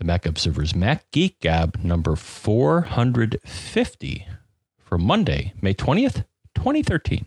The Mac Observer's Mac Geek Gab number 450 for Monday, May 20th, 2013.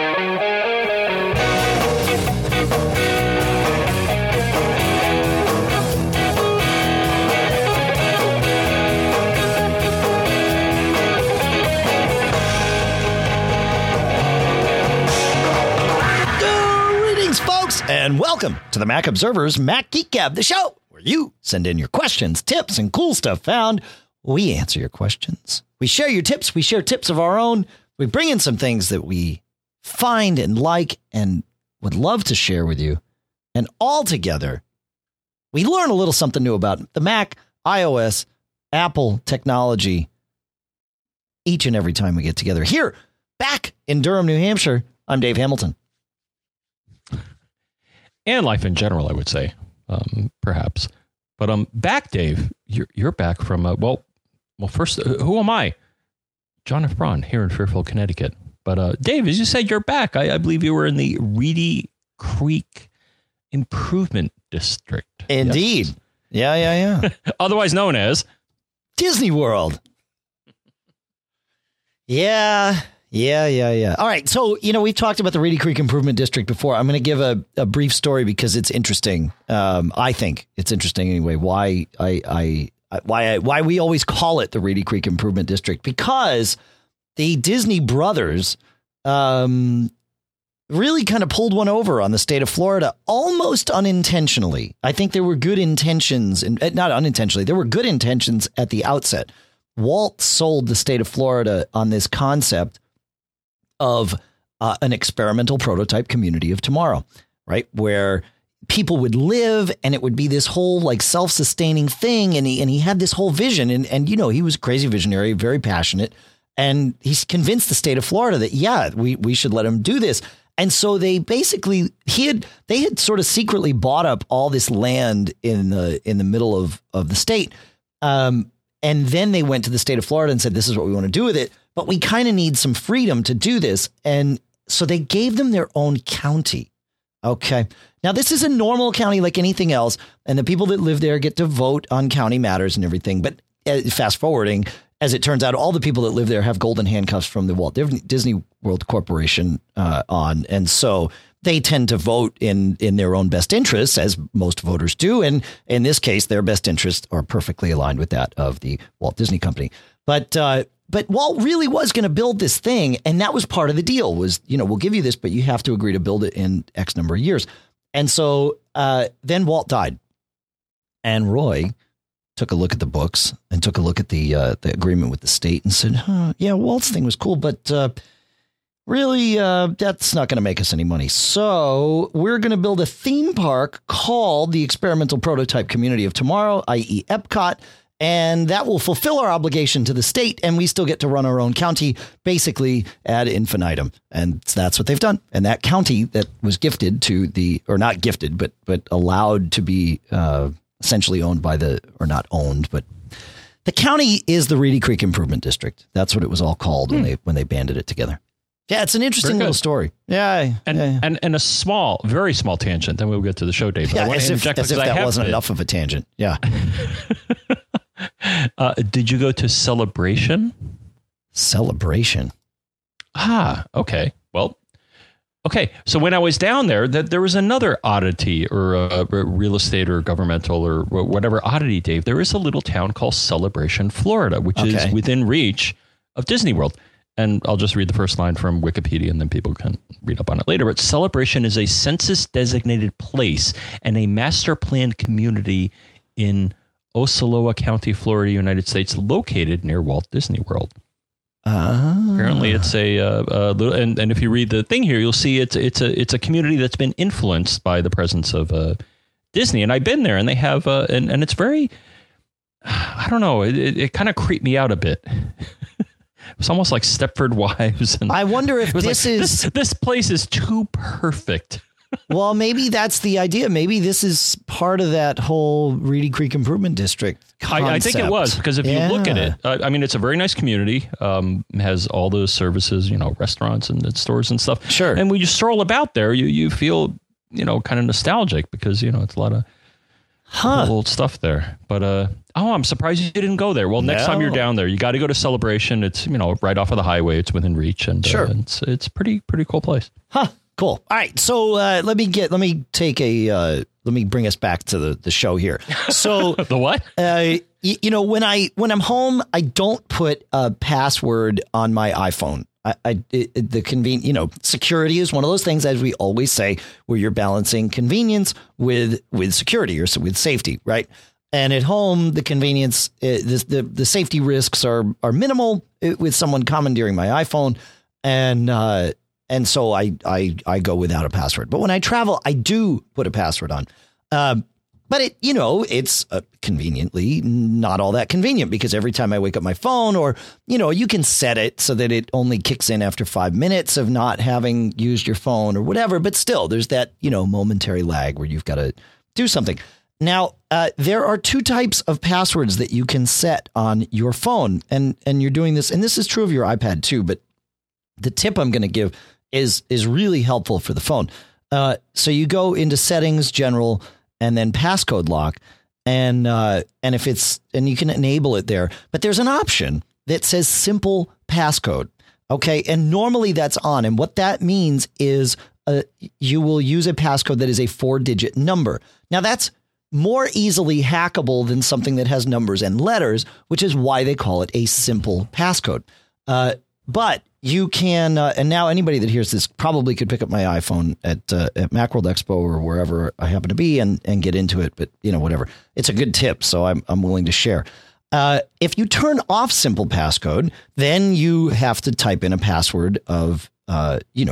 Greetings, folks, and welcome to the Mac Observer's Mac Geek Gab, the show where you send in your questions, tips, and cool stuff found. We answer your questions. We share your tips. We share tips of our own. We bring in some things that we find and like and would love to share with you. And all together, we learn a little something new about the Mac, iOS, Apple technology each and every time we get together. Here, back in Durham, New Hampshire, I'm Dave Hamilton. And life in general, I would say, perhaps. But back, Dave. You're back from well. First, who am I? John F. Braun here in Fairfield, Connecticut. But Dave, as you said, you're back. I believe you were in the Reedy Creek Improvement District. Indeed. Yes? Yeah. Otherwise known as Disney World. Yeah. All right. So, we've talked about the Reedy Creek Improvement District before. I'm going to give a brief story because it's interesting. I think it's interesting anyway. Why we always call it the Reedy Creek Improvement District, because the Disney brothers really kind of pulled one over on the state of Florida almost unintentionally. I think there were good intentions, and not unintentionally. There were good intentions at the outset. Walt sold the state of Florida on this concept of an experimental prototype community of tomorrow, right? Where people would live and it would be this whole like self-sustaining thing. And he had this whole vision and he was a crazy visionary, very passionate. And he's convinced the state of Florida that, we should let him do this. And so they basically, they had sort of secretly bought up all this land in the middle of the state. And then they went to the state of Florida and said, this is what we want to do with it. But we kind of need some freedom to do this. And so they gave them their own county. OK, now this is a normal county like anything else. And the people that live there get to vote on county matters and everything. But fast forwarding, as it turns out, all the people that live there have golden handcuffs from the Walt Disney World Corporation on. And so they tend to vote in their own best interests, as most voters do. And in this case, their best interests are perfectly aligned with that of the Walt Disney Company. But Walt really was going to build this thing. And that was part of the deal was, we'll give you this, but you have to agree to build it in X number of years. And so then Walt died. And Roy took a look at the books and took a look at the agreement with the state and said, Walt's thing was cool, but really, that's not going to make us any money. So we're going to build a theme park called the Experimental Prototype Community of Tomorrow, i.e. Epcot. And that will fulfill our obligation to the state. And we still get to run our own county, basically ad infinitum. And that's what they've done. And that county that was gifted to or not gifted, but allowed to be essentially owned by or not owned, but the county is the Reedy Creek Improvement District. That's what it was all called when they banded it together. Yeah, it's an interesting little story. Yeah. And a small, very small tangent. Then we'll get to the show, Dave. Yeah, as if that wasn't enough of a tangent. Yeah. Did you go to Celebration? Celebration? Okay. Well, okay. So when I was down there, there was another oddity or a real estate or governmental or whatever oddity, Dave. There is a little town called Celebration, Florida, which is within reach of Disney World. And I'll just read the first line from Wikipedia and then people can read up on it later. But Celebration is a census designated place and a master planned community in Osceola County, Florida, United States, located near Walt Disney World. Apparently, it's a little, and if you read the thing here, you'll see it's a community that's been influenced by the presence of Disney. And I've been there, and they have and it's very, I don't know, it kind of creeped me out a bit. It's almost like Stepford Wives. And I wonder if this place is too perfect. Well, maybe that's the idea. Maybe this is part of that whole Reedy Creek Improvement District concept. I think it was, because if you look at it, I mean, it's a very nice community. Has all those services, restaurants and stores and stuff. Sure. And when you stroll about there, you feel, kind of nostalgic because, it's a lot of Old stuff there. But I'm surprised you didn't go there. Well, next time you're down there, you got to go to Celebration. It's right off of the highway. It's within reach, and sure. It's pretty cool place. Huh. Cool. All right. So let me bring us back to the show here. So the what? When I'm home, I don't put a password on my iPhone. Security is one of those things, as we always say, where you're balancing convenience with security or with safety, right? And at home, the convenience, the safety risks are minimal with someone commandeering my iPhone, and so I go without a password. But when I travel, I do put a password on. But it's conveniently not all that convenient, because every time I wake up my phone, or, you can set it so that it only kicks in after 5 minutes of not having used your phone or whatever. But still, there's that, momentary lag where you've got to do something. Now, there are two types of passwords that you can set on your phone, and you're doing this. And this is true of your iPad, too. But the tip I'm going to give is really helpful for the phone. So you go into settings, general, and then passcode lock, and you can enable it there. But there's an option that says simple passcode. OK, and normally that's on. And what that means is you will use a passcode that is a 4-digit number. Now, that's more easily hackable than something that has numbers and letters, which is why they call it a simple passcode. But you can, and now anybody that hears this probably could pick up my iPhone at Macworld Expo or wherever I happen to be and get into it. But, whatever. It's a good tip, so I'm willing to share. If you turn off simple passcode, then you have to type in a password of, you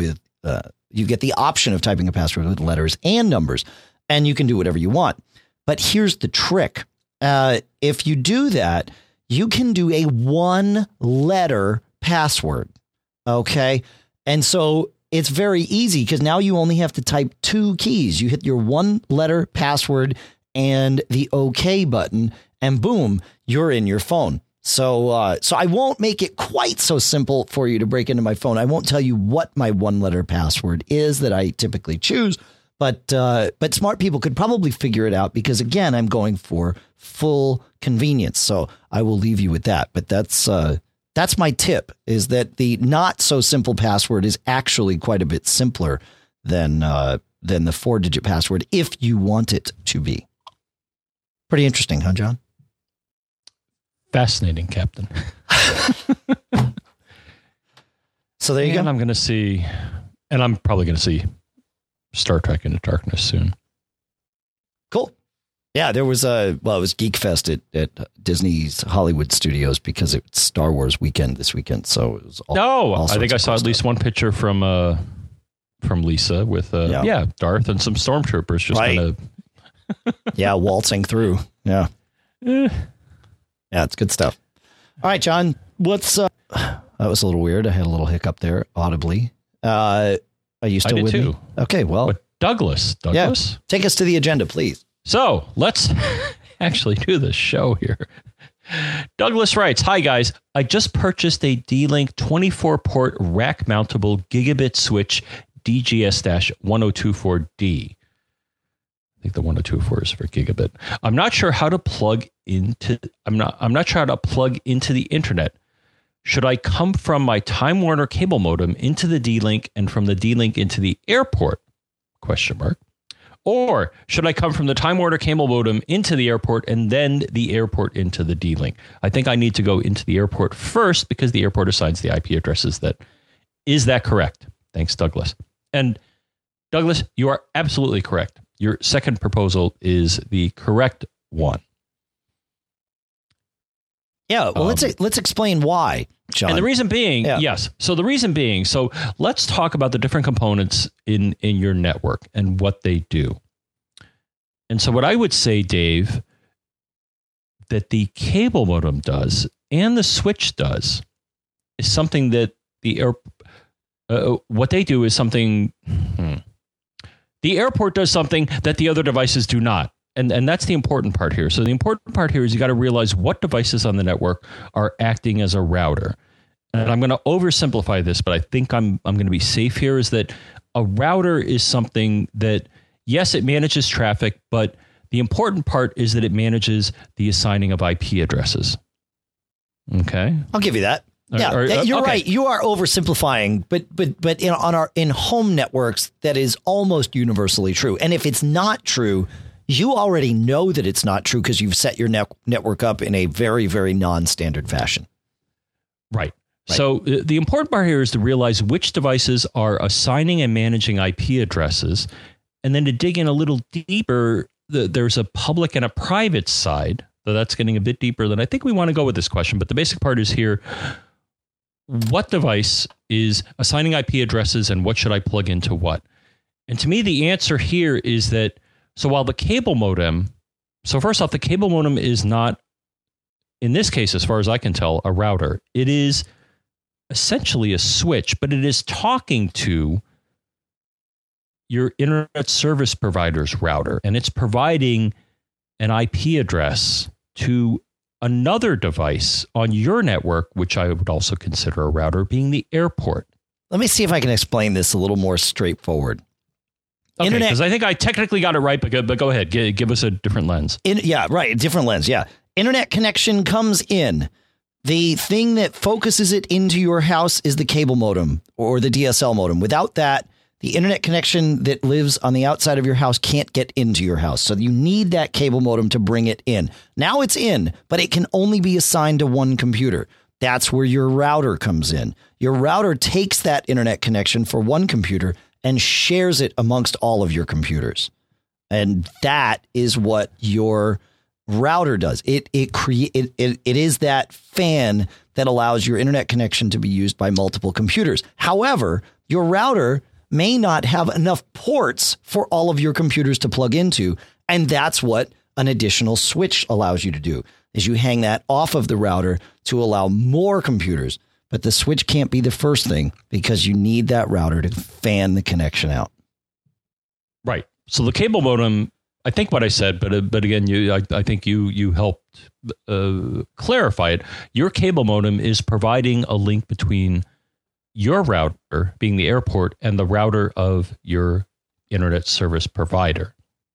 get the option of typing a password with letters and numbers, and you can do whatever you want. But here's the trick. If you do that, you can do a 1-letter password. OK, and so it's very easy, because now you only have to type 2 keys. You hit your 1-letter password and the OK button, and boom, you're in your phone. So I won't make it quite so simple for you to break into my phone. I won't tell you what my 1-letter password is that I typically choose. But smart people could probably figure it out, because, again, I'm going for full convenience. So I will leave you with that. But that's my tip, is that the not so simple password is actually quite a bit simpler than the 4-digit password, if you want it to be. Pretty interesting, huh, John? Fascinating, Captain. So there you go. And I'm probably going to see Star Trek Into Darkness soon. Cool. Yeah, there was it was Geek Fest at Disney's Hollywood Studios, because it's Star Wars weekend this weekend. So it was I think I saw at least one picture from Lisa with Darth and some stormtroopers just kind of waltzing through. Yeah. Yeah, it's good stuff. All right, John, what's that was a little weird. I had a little hiccup there audibly. Are you still with me? Okay, well. But Douglas. Yeah, take us to the agenda, please. So let's actually do this show here. Douglas writes, "Hi, guys. I just purchased a D-Link 24-port rack-mountable gigabit switch DGS-1024D. I think the 1024 is for gigabit. I'm not sure how to plug into the internet. Should I come from my Time Warner cable modem into the D-Link and from the D-Link into the airport? ? Or should I come from the Time Warner cable modem into the airport and then the airport into the D-Link? I think I need to go into the airport first, because the airport assigns the IP addresses. Is that correct? Thanks, Douglas." And Douglas, you are absolutely correct. Your second proposal is the correct one. Yeah, well, let's explain why, John. And the reason being, yes. So the reason being, so let's talk about the different components in your network and what they do. And so what I would say, Dave, that the cable modem does and the switch does is something that what they do is something. The airport does something that the other devices do not. And that's the important part here. So the important part here is you got to realize what devices on the network are acting as a router. And I'm going to oversimplify this, but I think I'm going to be safe here, is that a router is something that, yes, it manages traffic, but The important part is that it manages the assigning of IP addresses. Okay. I'll give you that. Yeah, you're right. You are oversimplifying, but in home networks, that is almost universally true. And if it's not true, you already know that it's not true because you've set your network up in a very, very non-standard fashion. Right. So the important part here is to realize which devices are assigning and managing IP addresses, and then to dig in a little deeper. There's a public and a private side. So that's getting a bit deeper than I think we want to go with this question. But the basic part is here. What device is assigning IP addresses and what should I plug into what? And to me, the answer here is that, so while the cable modem, so first off, the cable modem is not, in this case, as far as I can tell, a router. It is essentially a switch, but it is talking to your internet service provider's router, and it's providing an IP address to another device on your network, which I would also consider a router, being the airport. Let me see if I can explain this a little more straightforward. Okay, because I think I technically got it right, but go ahead. Give us a different lens. Different lens, yeah. Internet connection comes in. The thing that focuses it into your house is the cable modem or the DSL modem. Without that, the internet connection that lives on the outside of your house can't get into your house. So you need that cable modem to bring it in. Now it's in, but it can only be assigned to one computer. That's where your router comes in. Your router takes that internet connection for one computer and shares it amongst all of your computers. And that is what your router does. It is that fan that allows your internet connection to be used by multiple computers. However, your router may not have enough ports for all of your computers to plug into. And that's what an additional switch allows you to do, is you hang that off of the router to allow more computers. But the switch can't be the first thing because you need that router to fan the connection out. Right. So the cable modem, I think what I said, but again, I think you helped clarify it. Your cable modem is providing a link between your router, being the airport, and the router of your internet service provider.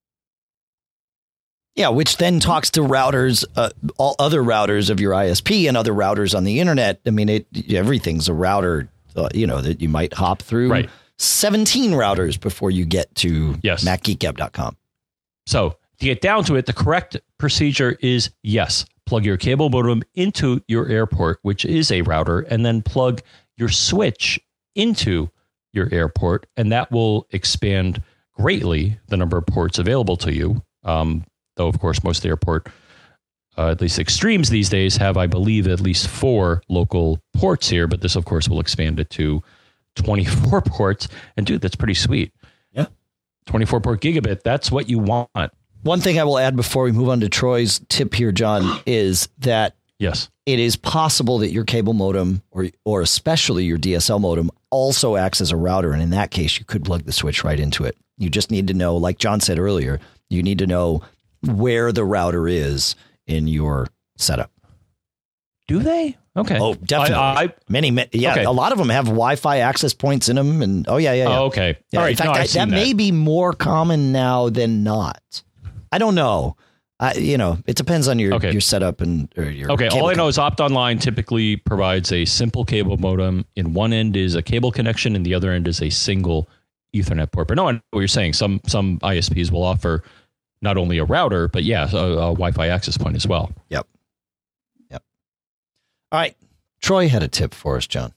Yeah, which then talks to routers, all other routers of your ISP and other routers on the internet. I mean, everything's a router, that you might hop through 17 routers before you get to MacGeekGab.com. So to get down to it, the correct procedure is yes, plug your cable modem into your airport, which is a router, and then plug your switch into your airport, and that will expand greatly the number of ports available to you. Though, of course, most airport, at least extremes these days, have, I believe, at least 4 local ports here. But this, of course, will expand it to 24 ports. And, dude, that's pretty sweet. Yeah. 24-port gigabit, that's what you want. One thing I will add before we move on to Troy's tip here, John, is that it is possible that your cable modem or especially your DSL modem also acts as a router. And in that case, you could plug the switch right into it. You just need to know, like John said earlier, you need to know where the router is in your setup. Do they? Okay. Oh, definitely. Many. Okay. A lot of them have Wi-Fi access points in them. And oh, yeah. Oh, okay. Yeah, all right. In fact, that may be more common now than not. I don't know. It depends on your setup and your. Okay. All I know is OptOnline typically provides a simple cable modem. In one end is a cable connection, and the other end is a single Ethernet port. But no, I know what you're saying. Some ISPs will offer not only a router, but a Wi-Fi access point as well. Yep. All right. Troy had a tip for us, John.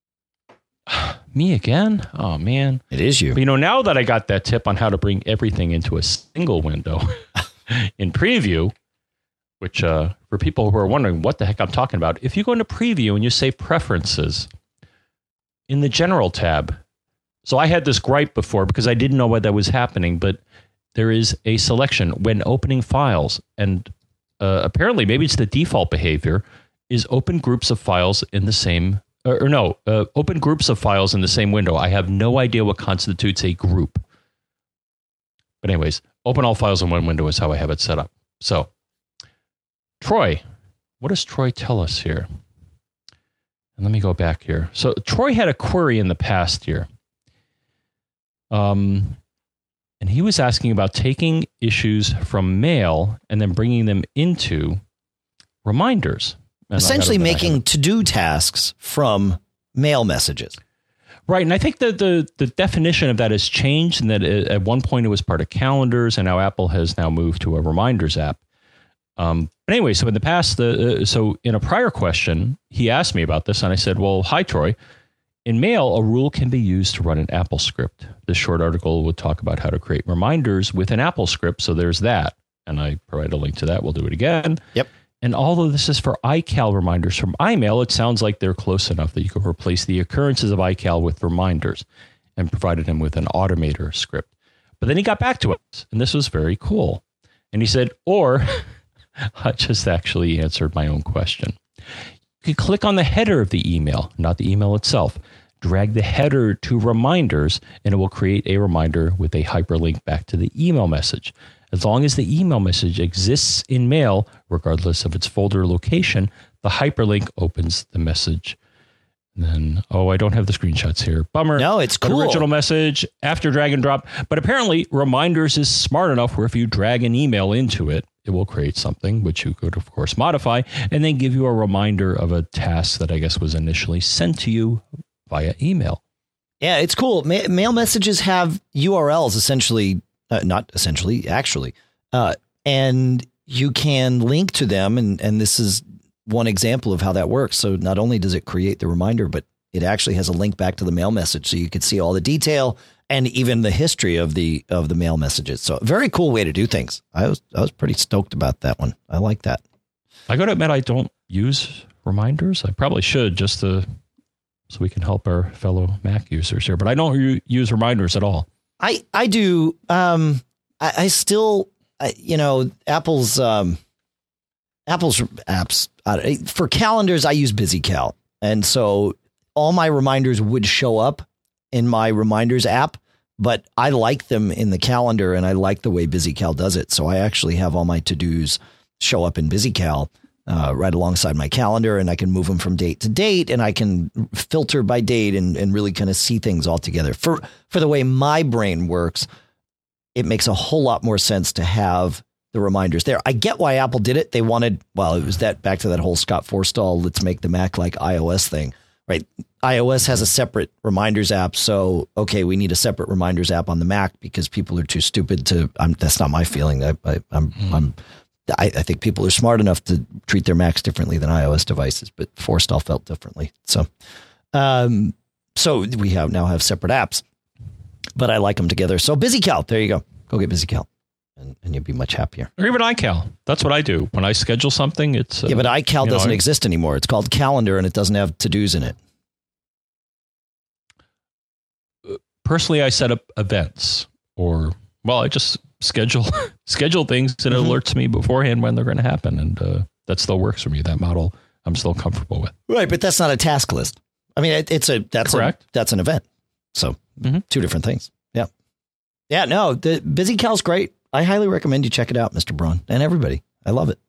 Me again? Oh, man. It is you. But, now that I got that tip on how to bring everything into a single window in Preview, which for people who are wondering what the heck I'm talking about, if you go into Preview and you say Preferences, in the General tab, so I had this gripe before because I didn't know why that was happening, but there is a selection when opening files, and apparently maybe it's the default behavior, is open groups of files in the same, open groups of files in the same window. I have no idea what constitutes a group. But anyways, open all files in one window is how I have it set up. So, Troy, what does Troy tell us here? And let me go back here. So Troy had a query in the past here. And And he was asking about taking issues from mail and then bringing them into reminders. And essentially making to-do tasks from mail messages. Right. And I think that the definition of that has changed, and that at one point it was part of calendars, and now Apple has now moved to a reminders app. But anyway, so in the past, so in a prior question, he asked me about this, and I said, well, hi, Troy. In mail, a rule can be used to run an Apple script. This short article would talk about how to create reminders with an Apple script. So there's that. And I provide a link to that. We'll do it again. Yep. And although this is for iCal reminders from iMail, it sounds like they're close enough that you can replace the occurrences of iCal with reminders, and provided him with an Automator script. But then he got back to us, and this was very cool. And he said, or I just actually answered my own question. You can click on the header of the email, not the email itself. Drag the header to reminders, and it will create a reminder with a hyperlink back to the email message. As long as the email message exists in mail, regardless of its folder location, the hyperlink opens the message. And then, I don't have the screenshots here. Bummer. No, it's cool. The original message after drag and drop. But apparently, Reminders is smart enough where if you drag an email into it, it will create something, which you could, of course, modify, and then give you a reminder of a task that I guess was initially sent to you via email. Yeah, it's cool. Mail messages have URLs, essentially. Not essentially, actually. And you can link to them. And this is one example of how that works. So not only does it create the reminder, but it actually has a link back to the mail message. So you can see all the detail and even the history of the mail messages. So very cool way to do things. I was pretty stoked about that one. I like that. I got to admit, I don't use reminders. I probably should, just so we can help our fellow Mac users here. But I don't use reminders at all. I do. I still, Apple's apps for calendars, I use BusyCal. And so all my reminders would show up in my reminders app, but I like them in the calendar, and I like the way BusyCal does it. So I actually have all my to-dos show up in BusyCal right alongside my calendar, and I can move them from date to date, and I can filter by date and really kind of see things all together. For the way my brain works, it makes a whole lot more sense to have the reminders there. I get why Apple did it. They wanted, it was back to that whole Scott Forstall, let's make the Mac like iOS thing, right? iOS has a separate reminders app. So, okay, we need a separate reminders app on the Mac because people are too stupid to, that's not my feeling. I think people are smart enough to treat their Macs differently than iOS devices, but Forstall felt differently. So, we now have separate apps, but I like them together. So BusyCal, there you go. Go get BusyCal, and you'll be much happier. Or even iCal. That's what I do when I schedule something. It's but iCal doesn't exist anymore. It's called Calendar, and it doesn't have to-dos in it. Personally, I set up events, I just schedule things, and it alerts me beforehand when they're going to happen, and that still works for me. That model I'm still comfortable with. Right, but that's not a task list. I mean, that's correct. That's an event. So two different things. Yeah. No, the BusyCal's great. I highly recommend you check it out, Mr. Braun, and everybody. I love it.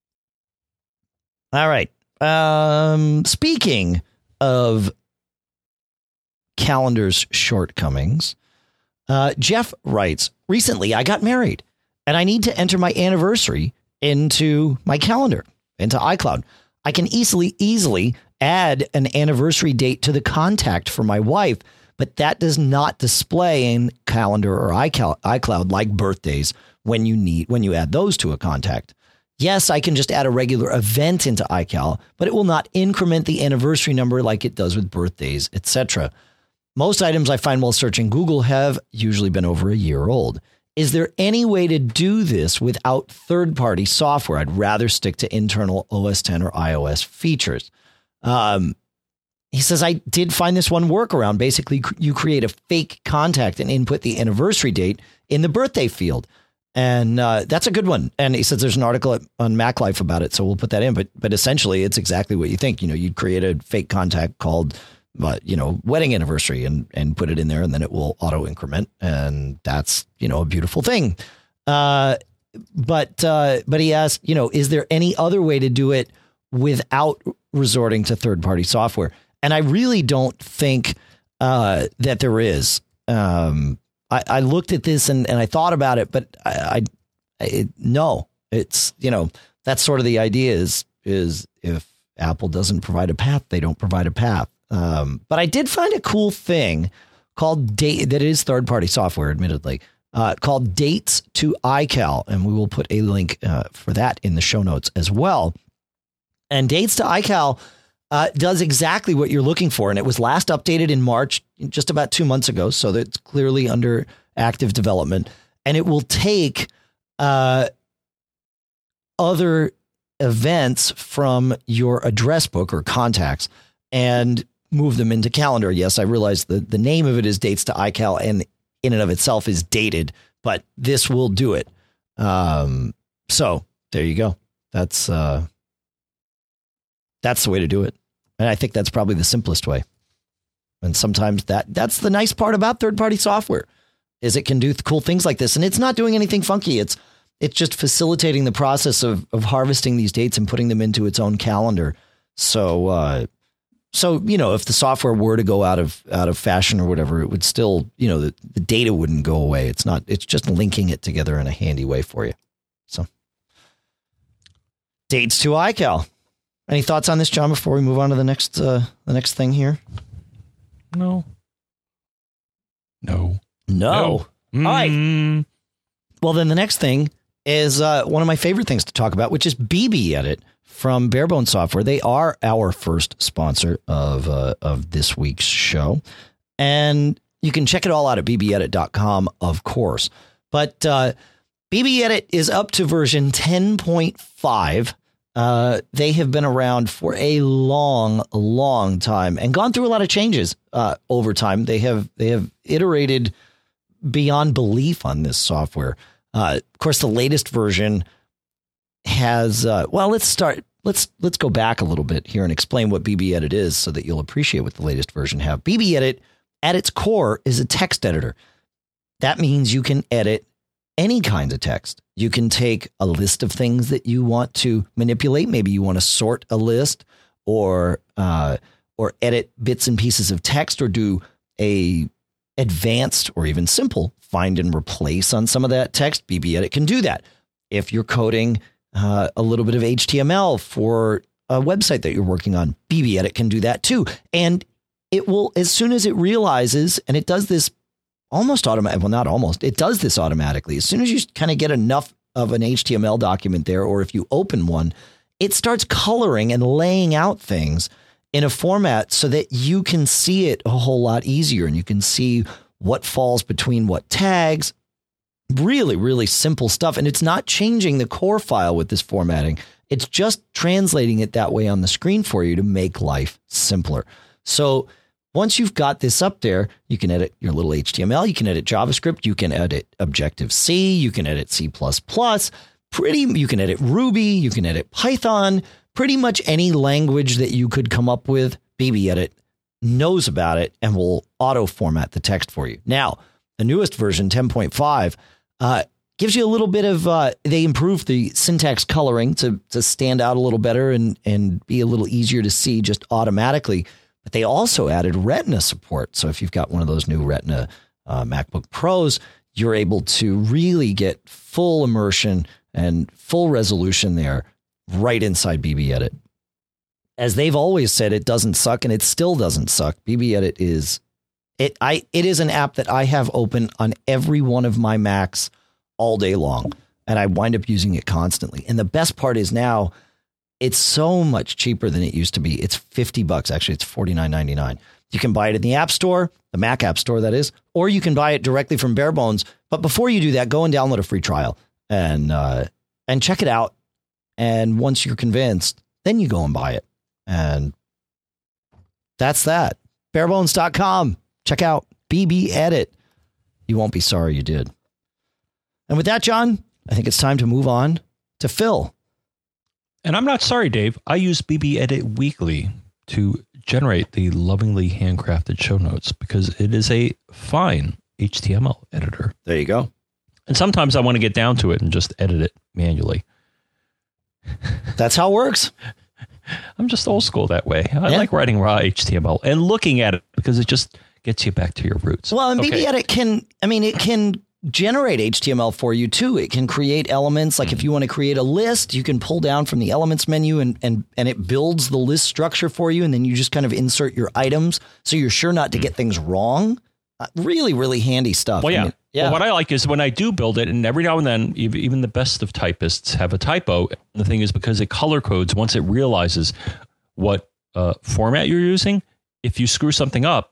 All right. Speaking of calendar's shortcomings, Jeff writes, recently I got married and I need to enter my anniversary into my calendar, into iCloud. I can easily add an anniversary date to the contact for my wife, but that does not display in Calendar or iCloud like birthdays when you add those to a contact. Yes, I can just add a regular event into iCal, but it will not increment the anniversary number like it does with birthdays, etc. Most items I find while searching Google have usually been over a year old. Is there any way to do this without third-party software? I'd rather stick to internal OS X or iOS features. He says, I did find this one workaround. Basically, you create a fake contact and input the anniversary date in the birthday field. And that's a good one. And he says there's an article on Mac Life about it, so we'll put that in. But essentially, it's exactly what you think. You'd create a fake contact called, wedding anniversary and put it in there, and then it will auto increment. And that's, a beautiful thing. But he asked, is there any other way to do it without resorting to third-party software? And I really don't think that there is. I looked at this and I thought about it, but no, it's, that's sort of the idea is if Apple doesn't provide a path, they don't provide a path. But I did find a cool thing called that is third-party software, admittedly, called Dates to iCal. And we will put a link for that in the show notes as well. And Dates to iCal does exactly what you're looking for. And it was last updated in March, just about 2 months ago. So that's clearly under active development. And it will take other events from your address book or contacts and move them into calendar. Yes, I realize the name of it is Dates to iCal, and in and of itself is dated, but this will do it. So there you go. That's the way to do it. And I think that's probably the simplest way. And sometimes that's the nice part about third-party software is it can do cool things like this. And it's not doing anything funky. It's just facilitating the process of harvesting these dates and putting them into its own calendar. So if the software were to go out of fashion or whatever, it would still, the data wouldn't go away. It's just linking it together in a handy way for you. So Dates to iCal. Any thoughts on this, John, before we move on to the next thing here? No. All right. Well, then the next thing is one of my favorite things to talk about, which is BBEdit from Barebones Software. They are our first sponsor of this week's show. And you can check it all out at bbedit.com, of course. But BBEdit is up to version 10.5. They have been around for a long time and gone through a lot of changes over time. They have iterated beyond belief on this software. Of course, the latest version has, let's go back a little bit here and explain what BBEdit is so that you'll appreciate what the latest version have. BBEdit at its core is a text editor. That means you can edit any kind of text. You can take a list of things that you want to manipulate. Maybe you want to sort a list or edit bits and pieces of text or do a advanced or even simple find and replace on some of that text. BBEdit can do that. If you're coding a little bit of HTML for a website that you're working on, BBEdit can do that too. And it will, as soon as it realizes, and it does this almost automatically, well, not almost, it does this automatically. As soon as you kind of get enough of an HTML document there, or if you open one, it starts coloring and laying out things in a format so that you can see it a whole lot easier and you can see what falls between what tags. Really, really simple stuff. And it's not changing the core file with this formatting. It's just translating it that way on the screen for you to make life simpler. So once you've got this up there, you can edit your little HTML, you can edit JavaScript, you can edit Objective-C, you can edit C++, you can edit Ruby, you can edit Python, pretty much any language that you could come up with. BBEdit knows about it and will auto format the text for you. Now, the newest version, 10.5, gives you a little bit of, they improved the syntax coloring to stand out a little better and be a little easier to see just automatically. But they also added Retina support. So if you've got one of those new Retina MacBook Pros, you're able to really get full immersion and full resolution there right inside BBEdit. As they've always said, it doesn't suck, and it still doesn't suck. BBEdit is it is an app that I have open on every one of my Macs all day long, and I wind up using it constantly. And the best part is now it's so much cheaper than it used to be. It's $50. Actually, it's $49.99. You can buy it in the App Store, the Mac App Store, that is, or you can buy it directly from Barebones. But before you do that, go and download a free trial and check it out. And once you're convinced, then you go and buy it. And that's that. Barebones.com. Check out BBEdit. You won't be sorry you did. And with that, John, I think it's time to move on to Phil. And I'm not sorry, Dave. I use BBEdit weekly to generate the lovingly handcrafted show notes because it is a fine HTML editor. There you go. And sometimes I want to get down to it and just edit it manually. That's how it works. I'm just old school that way. I like writing raw HTML and looking at it because it just gets you back to your roots. Well, and BB Edit it can generate HTML for you too. It can create elements. Like if you want to create a list, you can pull down from the elements menu and it builds the list structure for you. And then you just kind of insert your items. So you're sure not to get things wrong. Really, really handy stuff. Well, yeah. Well, what I like is when I do build it, and every now and then, even the best of typists have a typo. The thing is, because it color codes, once it realizes what format you're using, if you screw something up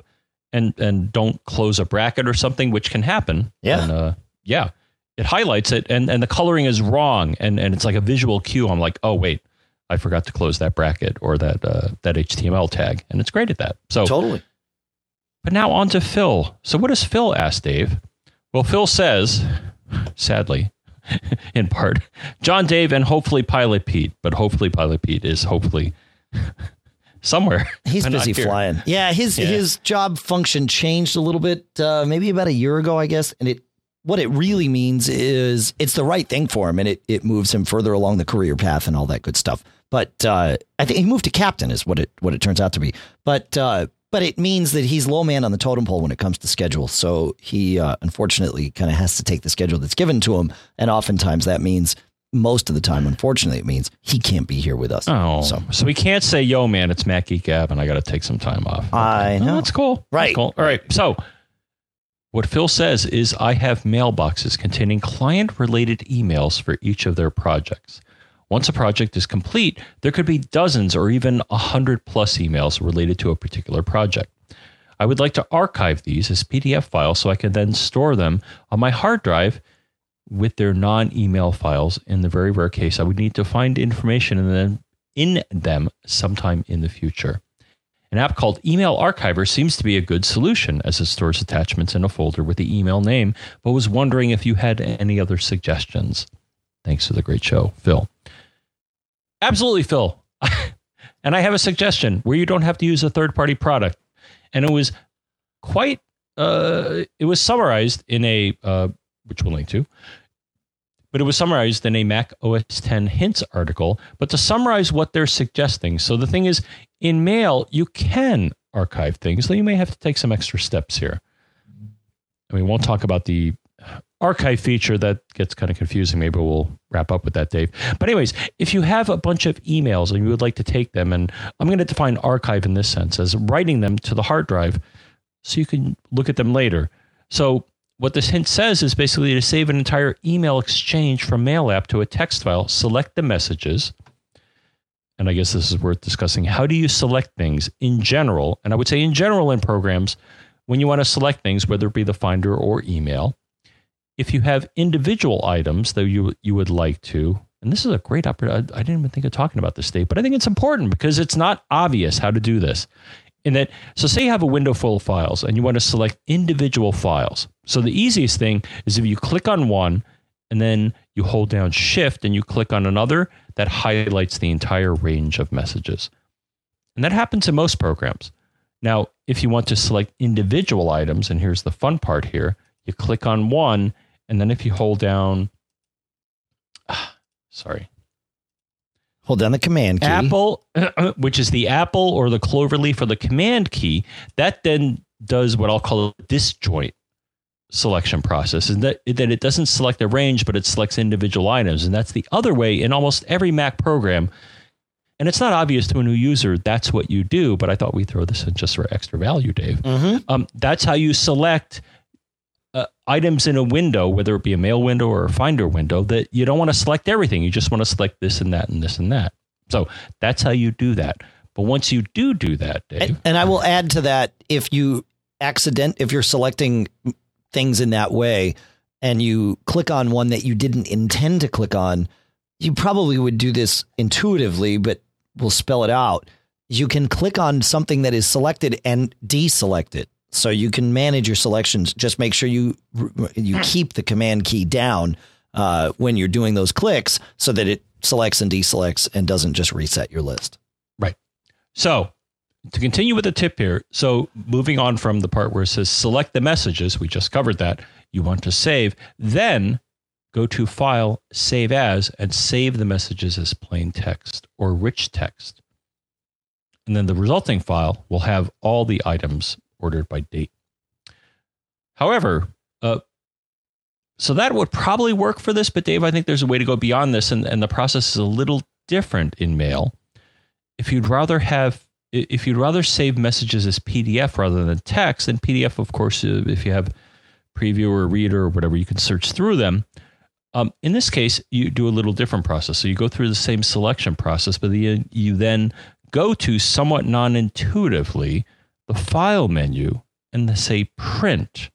and don't close a bracket or something, which can happen, it highlights it, and the coloring is wrong, and it's like a visual cue. I'm like, oh, wait, I forgot to close that bracket or that HTML tag, and it's great at that. So totally. But now on to Phil. So what does Phil ask, Dave? Well, Phil says, sadly, in part, John, Dave, and hopefully Pilot Pete. But hopefully Pilot Pete is hopefully somewhere. He's busy flying. Yeah, his job function changed a little bit, maybe about a year ago, I guess. And what it really means is it's the right thing for him, and it moves him further along the career path and all that good stuff. But I think he moved to captain is what it turns out to be. But it means that he's low man on the totem pole when it comes to schedule. So he unfortunately kind of has to take the schedule that's given to him. And oftentimes that means, most of the time, unfortunately, it means he can't be here with us. Oh, so he can't say, yo, man, it's Matt Geek Gab and I got to take some time off. Okay. I know. That's cool. Right. That's cool. All right. So what Phil says is I have mailboxes containing client-related emails for each of their projects. Once a project is complete, there could be dozens or even 100 plus emails related to a particular project. I would like to archive these as PDF files so I can then store them on my hard drive with their non-email files. In the very rare case, I would need to find information in them sometime in the future. An app called Email Archiver seems to be a good solution as it stores attachments in a folder with the email name, but was wondering if you had any other suggestions. Thanks for the great show, Phil. Absolutely, Phil. And I have a suggestion where you don't have to use a third-party product. And it was quite, it was summarized in a, which we'll link to, but it was summarized in a Mac OS X hints article, but to summarize what they're suggesting. So the thing is, in Mail, you can archive things, though you may have to take some extra steps here. I mean, we won't talk about the archive feature. That gets kind of confusing. Maybe we'll wrap up with that, Dave. But anyways, if you have a bunch of emails and you would like to take them, and I'm going to define archive in this sense as writing them to the hard drive so you can look at them later. So what this hint says is basically to save an entire email exchange from Mail app to a text file, select the messages. And I guess this is worth discussing. How do you select things in general? And I would say in general in programs, when you want to select things, whether it be the Finder or email, if you have individual items that you would like to, and this is a great opportunity. I didn't even think of talking about this, Dave, but I think it's important because it's not obvious how to do this. So say you have a window full of files and you want to select individual files. So the easiest thing is if you click on one and then you hold down Shift and you click on another, that highlights the entire range of messages. And that happens in most programs. Now, if you want to select individual items, and here's the fun part here, you click on one, and then if you hold down, hold down the command key. Apple, which is the Apple or the cloverleaf or the command key, that then does what I'll call a disjoint selection process. And that it doesn't select a range, but it selects individual items. And that's the other way in almost every Mac program. And it's not obvious to a new user that's what you do, but I thought we'd throw this in just for extra value, Dave. Mm-hmm. That's how you select items in a window, whether it be a Mail window or a Finder window, that you don't want to select everything. You just want to select this and that and this and that. So that's how you do that. But once you do that, Dave. And I will add to that, if you're selecting things in that way and you click on one that you didn't intend to click on, you probably would do this intuitively, but we'll spell it out. You can click on something that is selected and deselect it. So you can manage your selections. Just make sure you keep the command key down when you're doing those clicks so that it selects and deselects and doesn't just reset your list. Right. So to continue with the tip here, so moving on from the part where it says select the messages, we just covered that, you want to save, then go to File, Save As, and save the messages as plain text or rich text. And then the resulting file will have all the items ordered by date However, so that would probably work for this. But Dave, I think there's a way to go beyond this, and the process is a little different in mail. If you'd rather save messages as PDF rather than text, then PDF, of course, if you have Preview or Reader or whatever, you can search through them. In this case, you do a little different process. So you go through the same selection process, but you then go to, somewhat non-intuitively, the File menu and say Print.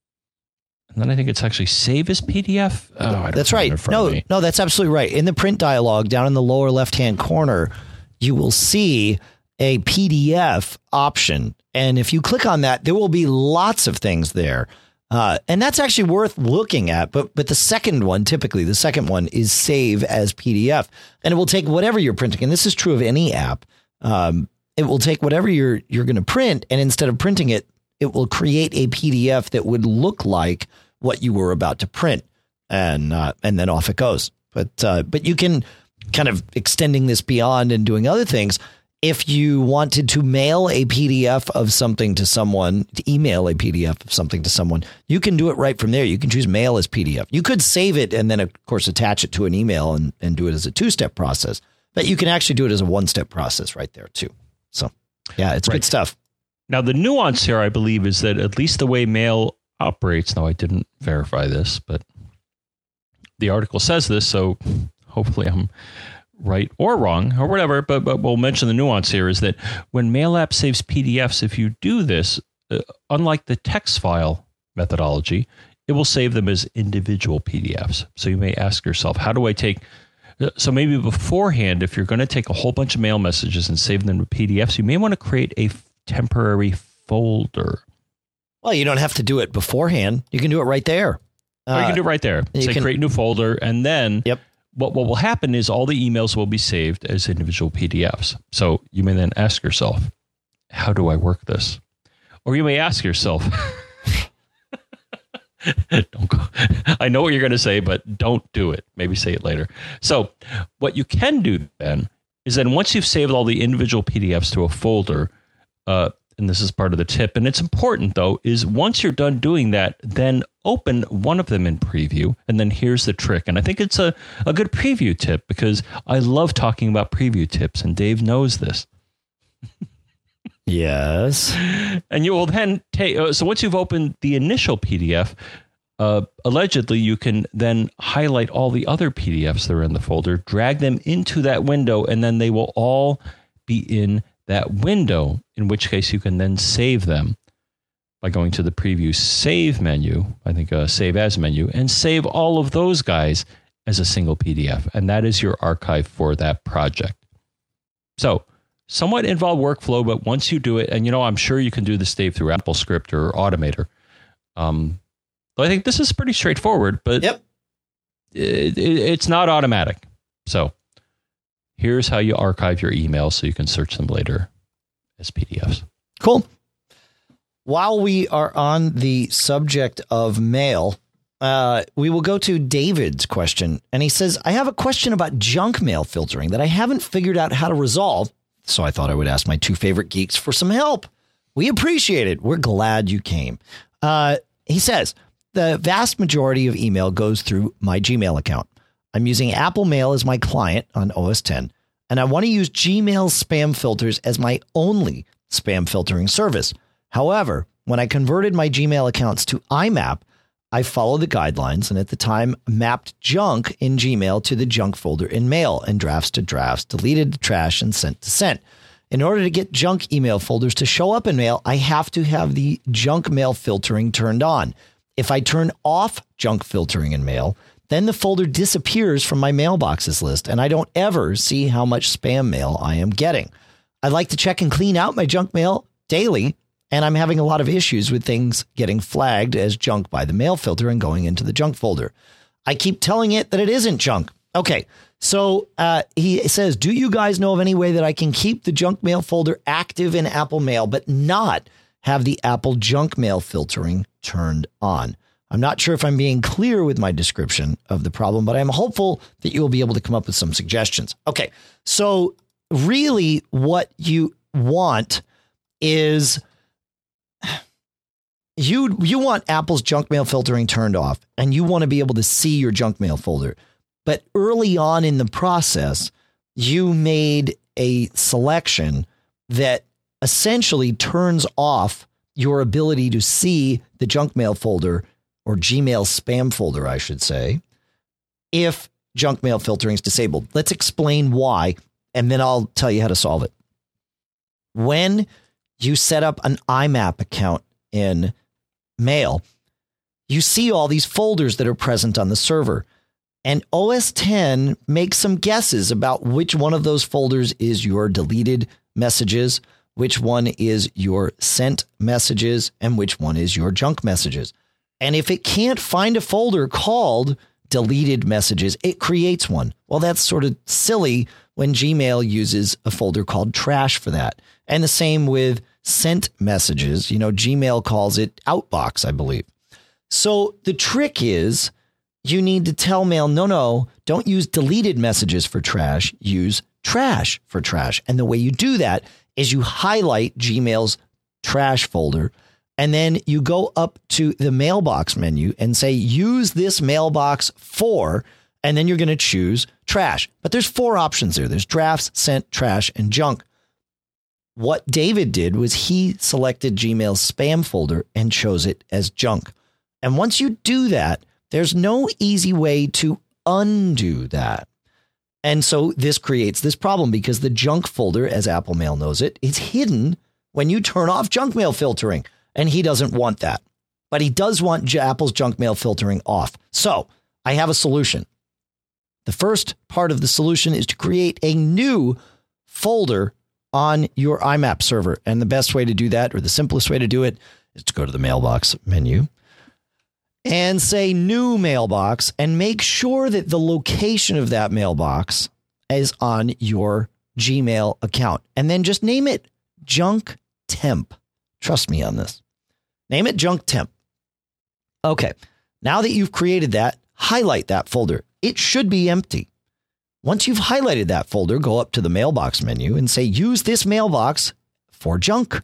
And then I think it's actually Save as PDF. Oh, that's right. No, that's absolutely right. In the Print dialog, down in the lower left-hand corner, you will see a PDF option. And if you click on that, there will be lots of things there. And that's actually worth looking at. But the second one, typically, the second one is Save as PDF. And it will take whatever you're printing. And this is true of any app. It will take whatever you're going to print. And instead of printing it, it will create a PDF that would look like what you were about to print. And then off it goes. But you can kind of extending this beyond and doing other things. If you wanted to mail a PDF of something to someone, to email a PDF of something to someone, you can do it right from there. You can choose mail as PDF. You could save it and then, of course, attach it to an email and do it as a two-step process. But you can actually do it as a one-step process right there, too. So, yeah, it's good stuff. Now, the nuance here, I believe, is that at least the way mail operates, now I didn't verify this, but the article says this, so hopefully I'm right or wrong or whatever, but we'll mention the nuance here is that when Mail app saves PDFs, if you do this, unlike the text file methodology, it will save them as individual PDFs. So you may ask yourself, how do I take... So maybe beforehand, if you're going to take a whole bunch of mail messages and save them to PDFs, you may want to create a temporary folder. Well, you don't have to do it beforehand. You can do it right there. Or you can do it right there. Say create a new folder, and then what will happen is all the emails will be saved as individual PDFs. So you may then ask yourself, how do I work this? Or you may ask yourself, don't go. I know what you're going to say, but don't do it. Maybe say it later. So what you can do then is then once you've saved all the individual PDFs to a folder, and this is part of the tip, and it's important though, is once you're done doing that, then open one of them in Preview, and then here's the trick. And I think it's a good preview tip because I love talking about preview tips, and Dave knows this. Yes. And you will then take, so once you've opened the initial PDF, allegedly you can then highlight all the other PDFs that are in the folder, drag them into that window, and then they will all be in that window, in which case you can then save them by going to the Preview Save menu, I think Save As menu, and save all of those guys as a single PDF. And that is your archive for that project. So, somewhat involved workflow, but once you do it, and I'm sure you can do this, Dave, through AppleScript or Automator. I think this is pretty straightforward, but it's not automatic. So here's how you archive your emails so you can search them later as PDFs. Cool. While we are on the subject of mail, we will go to David's question. And he says, I have a question about junk mail filtering that I haven't figured out how to resolve. So I thought I would ask my two favorite geeks for some help. We appreciate it. We're glad you came. He says, the vast majority of email goes through my Gmail account. I'm using Apple Mail as my client on OS X, and I want to use Gmail spam filters as my only spam filtering service. However, when I converted my Gmail accounts to IMAP, I followed the guidelines and at the time mapped junk in Gmail to the junk folder in Mail and drafts to drafts, deleted to trash, and sent to sent. In order to get junk email folders to show up in Mail, I have to have the junk mail filtering turned on. If I turn off junk filtering in Mail, then the folder disappears from my mailboxes list and I don't ever see how much spam mail I am getting. I like to check and clean out my junk mail daily, and I'm having a lot of issues with things getting flagged as junk by the mail filter and going into the junk folder. I keep telling it that it isn't junk. Okay, so he says, do you guys know of any way that I can keep the junk mail folder active in Apple Mail, but not have the Apple junk mail filtering turned on? I'm not sure if I'm being clear with my description of the problem, but I'm hopeful that you'll be able to come up with some suggestions. Okay, so really what you want is you want Apple's junk mail filtering turned off, and you want to be able to see your junk mail folder. But early on in the process, you made a selection that essentially turns off your ability to see the junk mail folder, or Gmail spam folder, I should say, if junk mail filtering is disabled. Let's explain why, and then I'll tell you how to solve it. When you set up an IMAP account in Mail, you see all these folders that are present on the server, and OS X makes some guesses about which one of those folders is your deleted messages, which one is your sent messages, and which one is your junk messages. And if it can't find a folder called deleted messages, it creates one. Well, that's sort of silly when Gmail uses a folder called trash for that. And the same with sent messages. Gmail calls it outbox, I believe. So the trick is you need to tell Mail, no, don't use deleted messages for trash. Use trash for trash. And the way you do that is you highlight Gmail's trash folder, and then you go up to the mailbox menu and say, use this mailbox for, and then you're going to choose trash. But there's 4 options there. There's drafts, sent, trash, and junk. What David did was he selected Gmail's spam folder and chose it as junk. And once you do that, there's no easy way to undo that. And so this creates this problem because the junk folder, as Apple Mail knows it, is hidden when you turn off junk mail filtering. And he doesn't want that. But he does want Apple's junk mail filtering off. So I have a solution. The first part of the solution is to create a new folder on your IMAP server. And the best way to do that, or the simplest way to do it, is to go to the mailbox menu and say new mailbox, and make sure that the location of that mailbox is on your Gmail account. And then just name it Junk Temp. Trust me on this. Name it Junk Temp. Okay. Now that you've created that, highlight that folder. It should be empty. Once you've highlighted that folder, go up to the mailbox menu and say, use this mailbox for junk.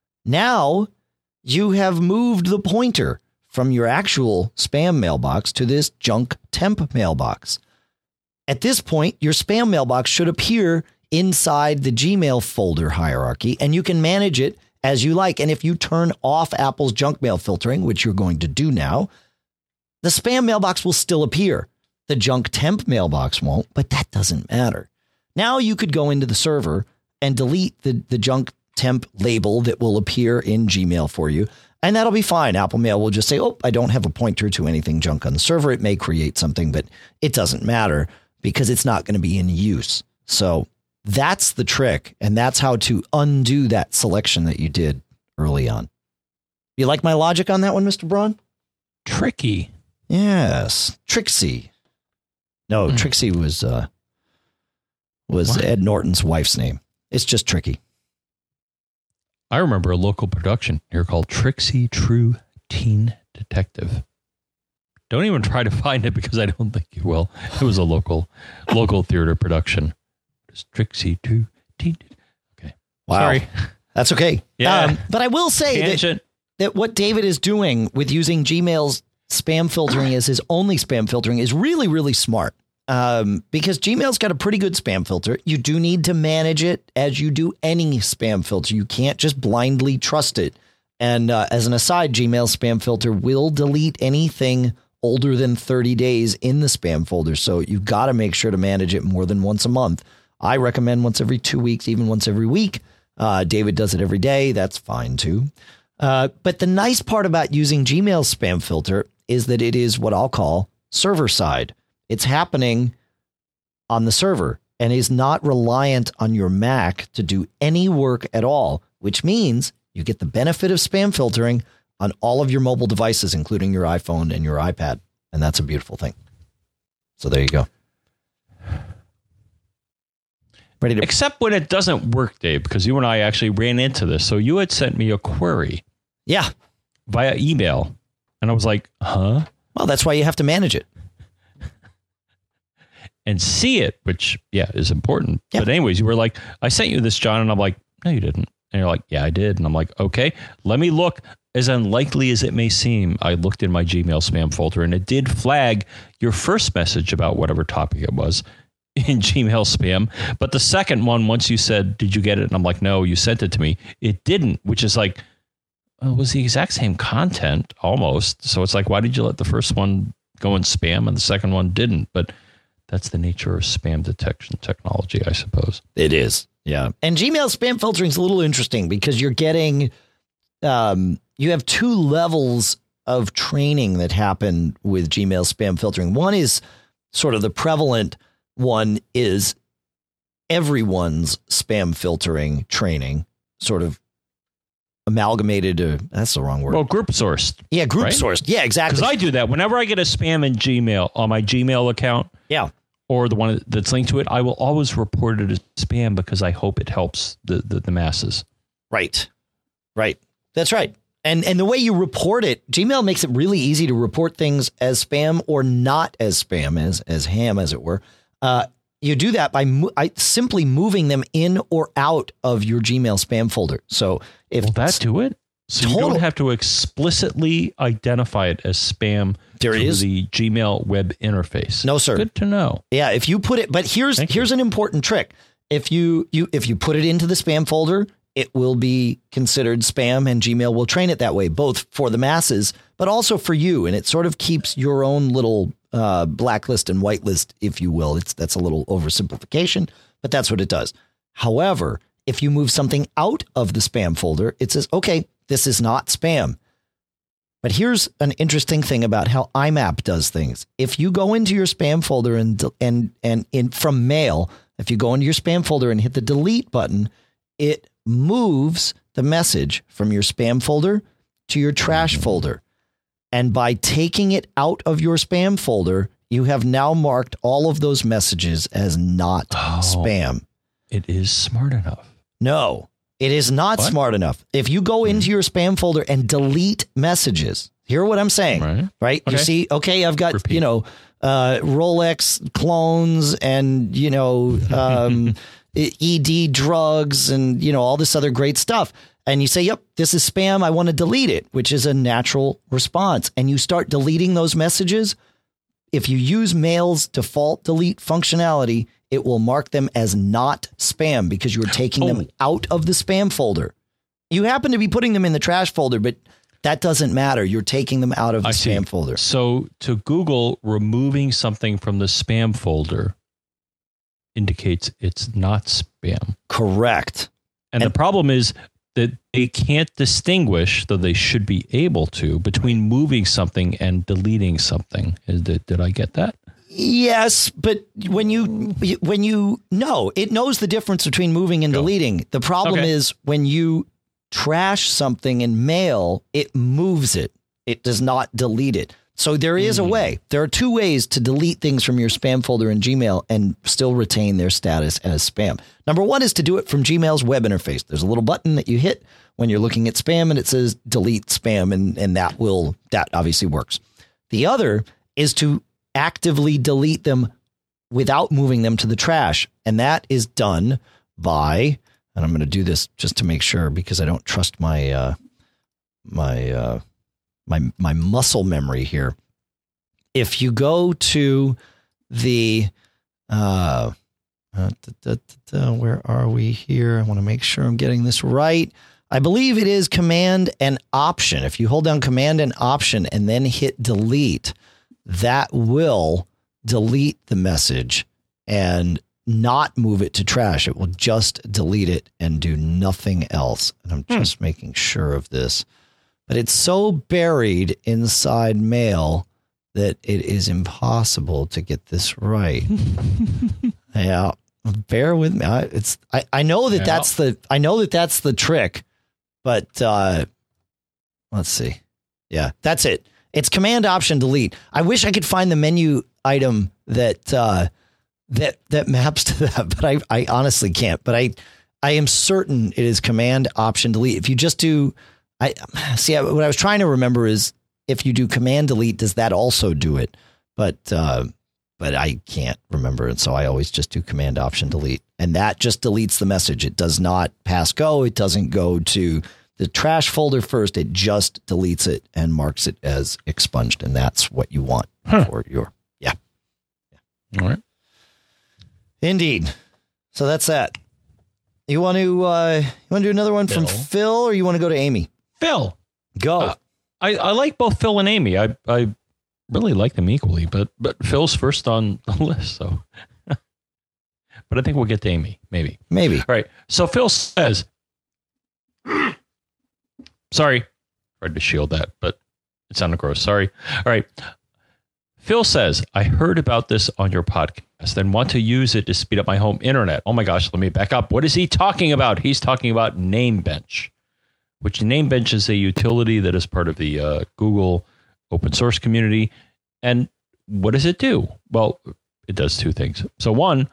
Now you have moved the pointer from your actual spam mailbox to this Junk Temp mailbox. At this point, your spam mailbox should appear inside the Gmail folder hierarchy, and you can manage it as you like. And if you turn off Apple's junk mail filtering, which you're going to do now, the spam mailbox will still appear. The Junk Temp mailbox won't, but that doesn't matter. Now you could go into the server and delete the Junk Temp label that will appear in Gmail for you, and that'll be fine. Apple Mail will just say, oh, I don't have a pointer to anything junk on the server. It may create something, but it doesn't matter because it's not going to be in use. So that's the trick, and that's how to undo that selection that you did early on. You like my logic on that one, Mr. Braun? Tricky. Yes. Trixie. No, Trixie was Ed Norton's wife's name. It's just Tricky. I remember a local production here called Trixie True Teen Detective. Don't even try to find it because I don't think you will. It was a local theater production. It's Trixie True Teen. Okay. Wow. Sorry. That's okay. Yeah. But I will say that what David is doing with using Gmail's spam filtering as his only spam filtering is really, really smart. Because Gmail's got a pretty good spam filter. You do need to manage it as you do any spam filter. You can't just blindly trust it. And as an aside, Gmail's spam filter will delete anything older than 30 days in the spam folder. So you've got to make sure to manage it more than once a month. I recommend once every 2 weeks, even once every week. David does it every day. That's fine, too. But the nice part about using Gmail's spam filter is that it is what I'll call server side. It's happening on the server and is not reliant on your Mac to do any work at all, which means you get the benefit of spam filtering on all of your mobile devices, including your iPhone and your iPad. And that's a beautiful thing. So there you go. Ready to... Except when it doesn't work, Dave, because you and I actually ran into this. So you had sent me a query. Yeah. Via email. And I was like, huh? Well, that's why you have to manage it. And see it, which, yeah, is important. Yeah. But anyways, you were like, I sent you this, John. And I'm like, no, you didn't. And you're like, yeah, I did. And I'm like, okay, let me look as unlikely as it may seem, I looked in my Gmail spam folder and it did flag your first message about whatever topic it was in Gmail spam. But the second one, once you said, did you get it? And I'm like, no, you sent it to me. It didn't, which is like, well, it was the exact same content almost. So it's like, why did you let the first one go in spam and the second one didn't? But that's the nature of spam detection technology, I suppose. It is. Yeah. And Gmail spam filtering is a little interesting because you're getting, you have two levels of training that happen with Gmail spam filtering. One is sort of the prevalent one is everyone's spam filtering training, sort of amalgamated. That's the wrong word. Well, group sourced. Yeah, group right? sourced. Yeah, exactly. Because I do that. Whenever I get a spam in Gmail on my Gmail account, yeah, or the one that's linked to it, I will always report it as spam because I hope it helps the masses. Right. Right. That's right. And the way you report it, Gmail makes it really easy to report things as spam or not as spam, as ham, as it were. You do that by simply moving them in or out of your Gmail spam folder. So if will that do it? So you don't have to explicitly identify it as spam through the Gmail web interface. No, sir. Good to know. Yeah, if you put it, but here's an important trick. If you put it into the spam folder, it will be considered spam, and Gmail will train it that way, both for the masses, but also for you. And it sort of keeps your own little blacklist and whitelist, if you will. That's a little oversimplification, but that's what it does. However, if you move something out of the spam folder, it says, okay, this is not spam. But here's an interesting thing about how IMAP does things. If you go into your spam folder and from mail, if you go into your spam folder and hit the delete button, it moves the message from your spam folder to your trash folder. And by taking it out of your spam folder, you have now marked all of those messages as not spam. It is smart enough. No, it is not smart enough. If you go into your spam folder and delete messages, hear what I'm saying, right? Okay. You see, okay, I've got, Rolex clones and, ED drugs and, all this other great stuff. And you say, yep, this is spam. I want to delete it, which is a natural response. And you start deleting those messages. If you use Mail's default delete functionality, it will mark them as not spam because you're taking them out of the spam folder. You happen to be putting them in the trash folder, but that doesn't matter. You're taking them out of the spam folder. So to Google, removing something from the spam folder indicates it's not spam. Correct. And the problem is that they can't distinguish, though they should be able to, between moving something and deleting something. Did I get that? Yes, but when you know, it knows the difference between moving and deleting. The problem is when you trash something in Mail, it moves it. It does not delete it. So there is a way. There are two ways to delete things from your spam folder in Gmail and still retain their status as spam. Number one is to do it from Gmail's web interface. There's a little button that you hit when you're looking at spam and it says delete spam, and that obviously works. The other is to actively delete them without moving them to the trash. And that is done by, and I'm going to do this just to make sure because I don't trust my muscle memory here. If you go to the, where are we here? I want to make sure I'm getting this right. I believe it is Command and Option. If you hold down Command and Option and then hit delete, that will delete the message and not move it to trash. It will just delete it and do nothing else. And I'm just making sure of this. But it's so buried inside Mail that it is impossible to get this right. Yeah, bear with me. I know that that's the trick, but let's see. Yeah, that's it. It's Command Option Delete. I wish I could find the menu item that maps to that, but I honestly can't. But I am certain it is Command Option Delete. If you just do, what I was trying to remember is if you do Command Delete, does that also do it? But I can't remember, and so I always just do Command Option Delete, and that just deletes the message. It does not pass go. It doesn't go to the trash folder first, it just deletes it and marks it as expunged. And that's what you want for your, All right. Indeed. So that's that. You want to do another one from Phil, or you want to go to Amy? Phil. Go. I like both Phil and Amy. I really like them equally, but Phil's first on the list. So, but I think we'll get to Amy. Maybe. All right. So Phil says, sorry, tried to shield that, but it sounded gross. Sorry. All right. Phil says, I heard about this on your podcast and want to use it to speed up my home internet. Oh my gosh, let me back up. What is he talking about? He's talking about Namebench, which Namebench is a utility that is part of the Google open source community. And what does it do? Well, it does two things. So it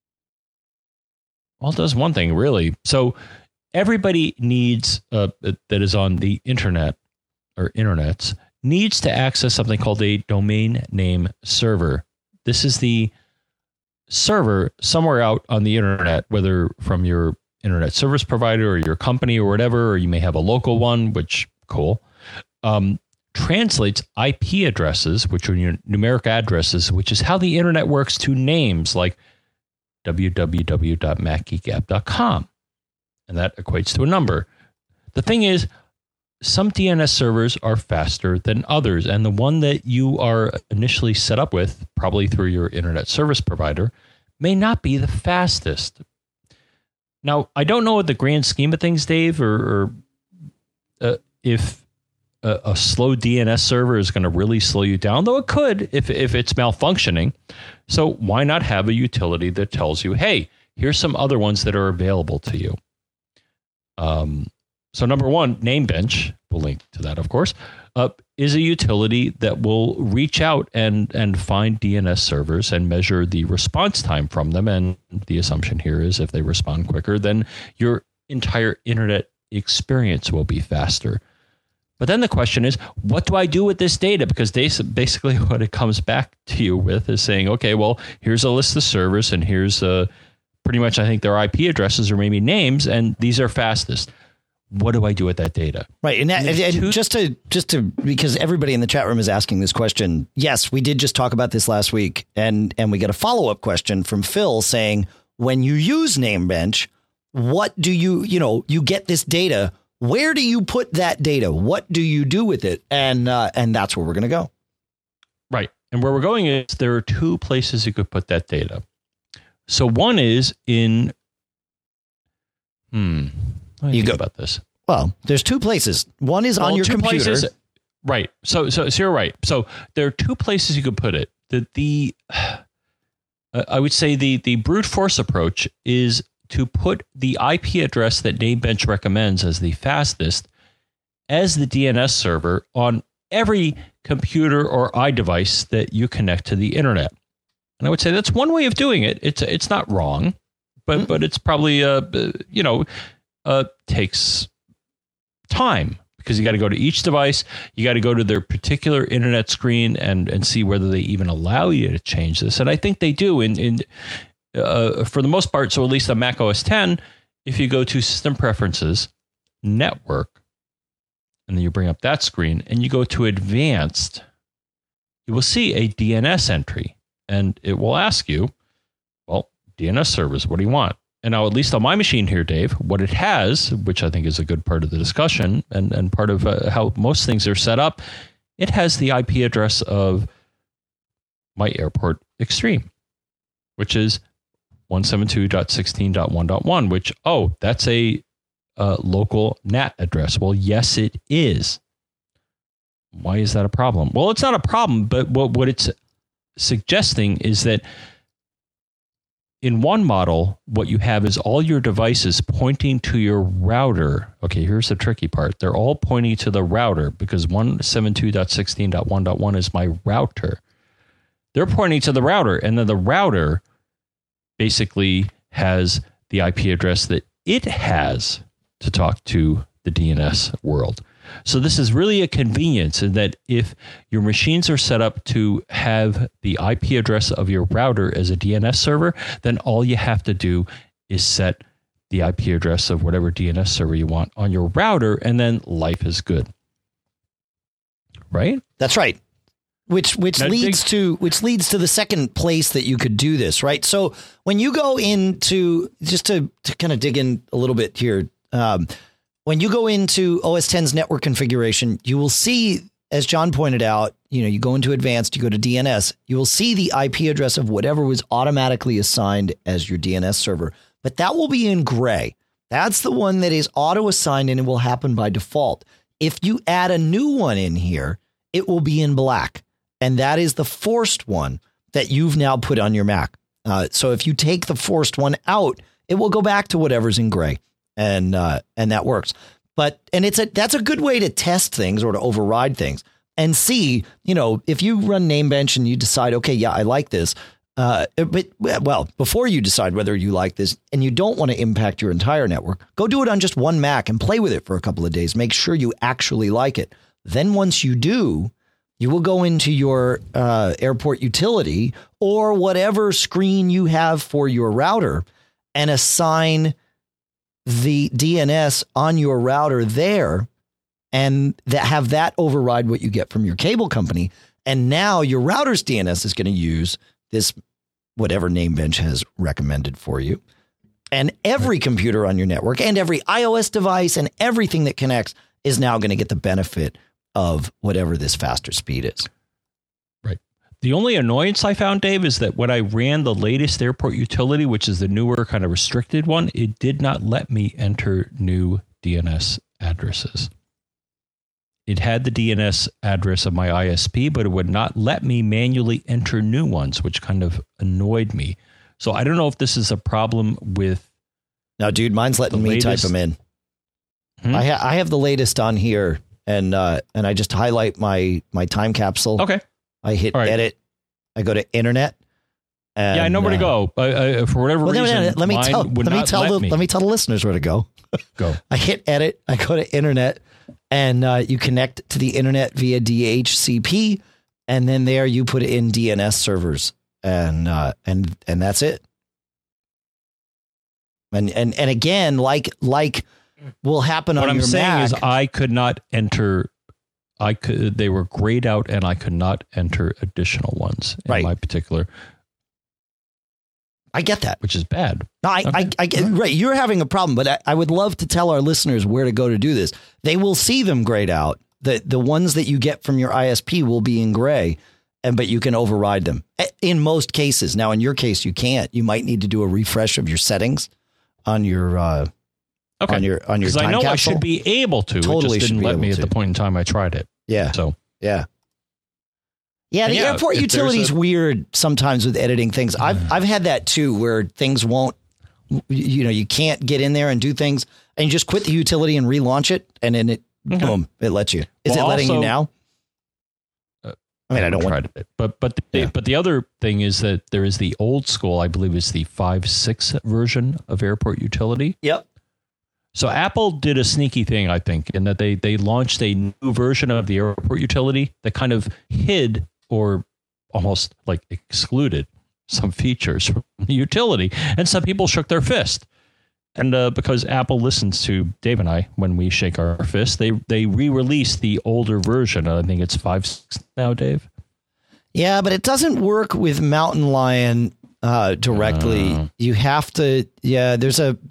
does one thing, really. So everybody needs, that is on the internet or internets, needs to access something called a domain name server. This is the server somewhere out on the internet, whether from your internet service provider or your company or whatever, or you may have a local one, which cool, translates IP addresses, which are your numeric addresses, which is how the internet works, to names like www.macgeekapp.com. And that equates to a number. The thing is, some DNS servers are faster than others, and the one that you are initially set up with, probably through your internet service provider, may not be the fastest. Now, I don't know what the grand scheme of things, Dave, or if a slow DNS server is going to really slow you down, though it could if it's malfunctioning. So why not have a utility that tells you, hey, here's some other ones that are available to you? So number one, Namebench, we'll link to that, of course, is a utility that will reach out and find DNS servers and measure the response time from them. And the assumption here is if they respond quicker, then your entire internet experience will be faster. But then the question is, what do I do with this data? Because basically what it comes back to you with is saying, okay, well, here's a list of servers, and here's pretty much, I think, their IP addresses or maybe names, and these are fastest. What do I do with that data? Right. And just to because everybody in the chat room is asking this question. Yes, we did just talk about this last week. And we get a follow up question from Phil saying, when you use Namebench, what do you get this data? Where do you put that data? What do you do with it? And that's where we're going to go. Right. And where we're going is there are two places you could put that data. So one is in, you go about this. Well, there's two places. One is on your computer. Places, right. So you're right. So there are two places you could put it. I would say the brute force approach is to put the IP address that Namebench recommends as the fastest as the DNS server on every computer or iDevice that you connect to the internet. And I would say that's one way of doing it. It's not wrong, but it's probably takes time, because you got to go to each device. You got to go to their particular internet screen and see whether they even allow you to change this. And I think they do for the most part. So at least on Mac OS X, if you go to System Preferences, Network, and then you bring up that screen and you go to Advanced, you will see a DNS entry, and it will ask you, well, DNS servers, what do you want? And now, at least on my machine here, Dave, what it has, which I think is a good part of the discussion and part of how most things are set up, it has the IP address of my airport Extreme, which is 172.16.1.1, which, that's a local NAT address. Well, yes, it is. Why is that a problem? Well, it's not a problem, but what it's suggesting is that in one model, what you have is all your devices pointing to your router. Okay, here's the tricky part. They're all pointing to the router because 172.16.1.1 is my router. They're pointing to the router, and then the router basically has the IP address that it has to talk to the DNS world. So this is really a convenience in that if your machines are set up to have the IP address of your router as a DNS server, then all you have to do is set the IP address of whatever DNS server you want on your router, and then life is good. Right? That's right. Which leads to the second place that you could do this, right? So when you go into, just to kind of dig in a little bit here, when you go into OS X's network configuration, you will see, as John pointed out, you go into advanced, you go to DNS, you will see the IP address of whatever was automatically assigned as your DNS server, but that will be in gray. That's the one that is auto assigned, and it will happen by default. If you add a new one in here, it will be in black. And that is the forced one that you've now put on your Mac. So if you take the forced one out, it will go back to whatever's in gray, and that works. That's a good way to test things or to override things and see, if you run Namebench and you decide, okay, yeah, I like this. Before you decide whether you like this and you don't want to impact your entire network, go do it on just one Mac and play with it for a couple of days. Make sure you actually like it. Then once you do, you will go into your airport utility or whatever screen you have for your router and assign the DNS on your router there, and have that override what you get from your cable company. And now your router's DNS is going to use this, whatever Namebench has recommended for you. And every computer on your network and every iOS device and everything that connects is now going to get the benefit of whatever this faster speed is. Right. The only annoyance I found, Dave, is that when I ran the latest airport utility, which is the newer kind of restricted one, it did not let me enter new DNS addresses. It had the DNS address of my ISP, but it would not let me manually enter new ones, which kind of annoyed me. So I don't know if this is a problem with... Now, dude, mine's letting me type them in. I have the latest on here. And I just highlight my time capsule. Okay. I hit edit. I go to internet. And, yeah, I know where to go. For whatever reason, let me tell the listeners where to go. Go. I hit edit. I go to internet, and you connect to the internet via DHCP, and then there you put in DNS servers, and that's it. And again, like will happen on your Mac. What I'm saying is I could not enter. They were grayed out, and I could not enter additional ones in my particular. I get that, which is bad. No, I get right. You're having a problem, but I would love to tell our listeners where to go to do this. They will see them grayed out. The ones that you get from your ISP will be in gray, but you can override them in most cases. Now, in your case, you can't. You might need to do a refresh of your settings on your. Okay. On your time I know capsule. I should be able to. Totally, it just didn't let me at the point in time I tried it. Yeah. So yeah. The airport utility is weird sometimes with editing things. I've had that too, where things won't. You can't get in there and do things, and you just quit the utility and relaunch it, and then it boom, it lets you. Is it letting you now? I mean, I don't want it, but the other thing is that there is the old school. I believe is the 5.6 version of airport utility. Yep. So Apple did a sneaky thing, I think, in that they launched a new version of the airport utility that kind of hid or almost like excluded some features from the utility. And some people shook their fist. And because Apple listens to Dave and I when we shake our fist, they re-released the older version. I think it's 5.6 now, Dave. Yeah, but it doesn't work with Mountain Lion directly. You have to. Yeah, there's a.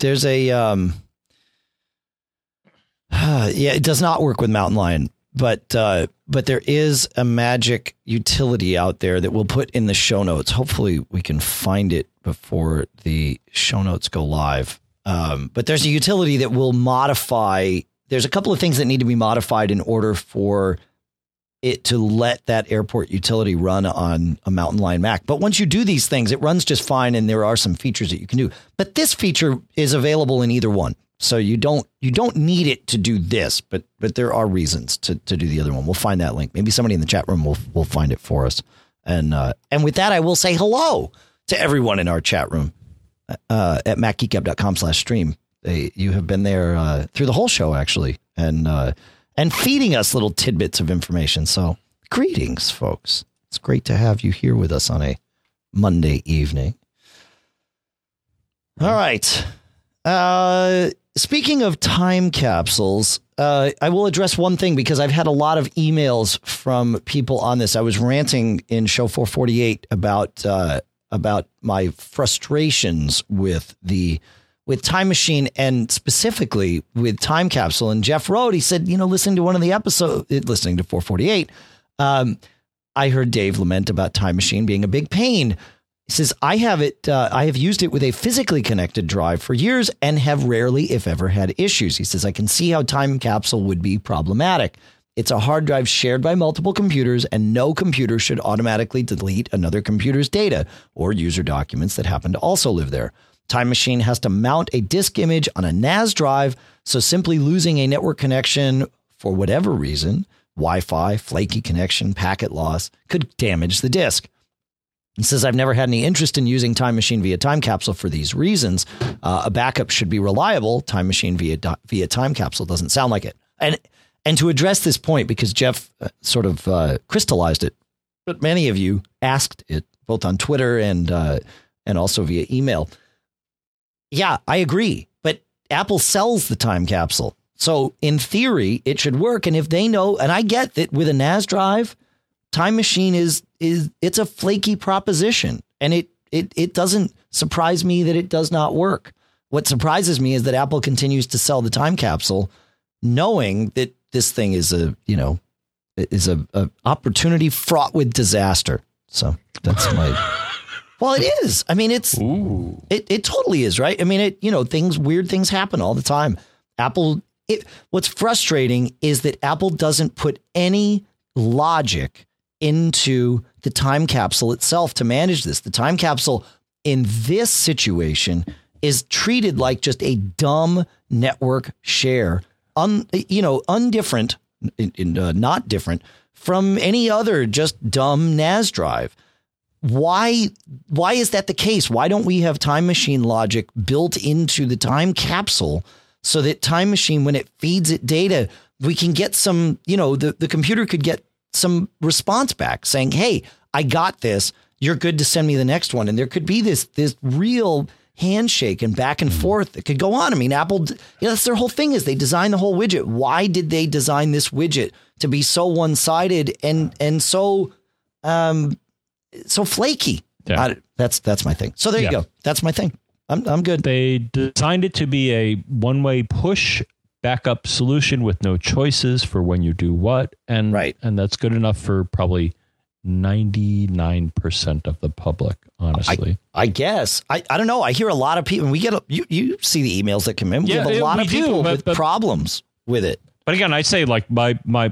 It does not work with Mountain Lion, but there is a magic utility out there that we'll put in the show notes. Hopefully we can find it before the show notes go live. But there's a utility that will modify. There's a couple of things that need to be modified in order for it to let that airport utility run on a Mountain Lion Mac. But once you do these things, it runs just fine. And there are some features that you can do. But this feature is available in either one. So you don't need it to do this, but there are reasons to do the other one. We'll find that link. Maybe somebody in the chat room will find it for us. And with that, I will say hello to everyone in our chat room at macgeekup.com/stream. You have been there through the whole show, actually, and feeding us little tidbits of information. So greetings, folks. It's great to have you here with us on a Monday evening. All right. Speaking of time capsules, I will address one thing because I've had a lot of emails from people on this. I was ranting in show 448 about my frustrations with Time Machine and specifically with Time Capsule. And Jeff wrote, he said, listening to one of the episodes, listening to 448, I heard Dave lament about Time Machine being a big pain. He says, I have used it with a physically connected drive for years and have rarely, if ever, had issues. He says, I can see how Time Capsule would be problematic. It's a hard drive shared by multiple computers, and no computer should automatically delete another computer's data or user documents that happen to also live there. Time Machine has to mount a disk image on a NAS drive, so simply losing a network connection for whatever reason, Wi-Fi, flaky connection, packet loss, could damage the disk. He says, I've never had any interest in using Time Machine via Time Capsule for these reasons. A backup should be reliable. Time Machine via Time Capsule doesn't sound like it. And to address this point, because Jeff sort of crystallized it, but many of you asked it both on Twitter and also via email. Yeah, I agree. But Apple sells the Time Capsule. So in theory, it should work. And if they know, and I get that with a NAS drive, Time Machine it's a flaky proposition, and it doesn't surprise me that it does not work. What surprises me is that Apple continues to sell the Time Capsule, knowing that this thing is a opportunity fraught with disaster. So that's my. Well, it is. I mean, it totally is, right? I mean, weird things happen all the time. What's frustrating is that Apple doesn't put any logic into the Time Capsule itself to manage this. The Time Capsule in this situation is treated like just a dumb network share, undifferent, not different from any other just dumb NAS drive. Why is that the case? Why don't we have Time Machine logic built into the Time Capsule so that Time Machine, when it feeds it data, we can get some, the computer could get some response back saying, hey, I got this. You're good to send me the next one. And there could be this real handshake and back and forth that could go on. I mean, Apple, that's their whole thing is they designed the whole widget. Why did they design this widget to be so one-sided and so flaky? Yeah. That's my thing. So there you go. That's my thing. I'm good. They designed it to be a one-way push backup solution with no choices for when you do what. And that's good enough for probably 99% of the public, honestly. I guess. I don't know. I hear a lot of people. We get you see the emails that come in. We have a lot of people with problems with it. But again, I say like my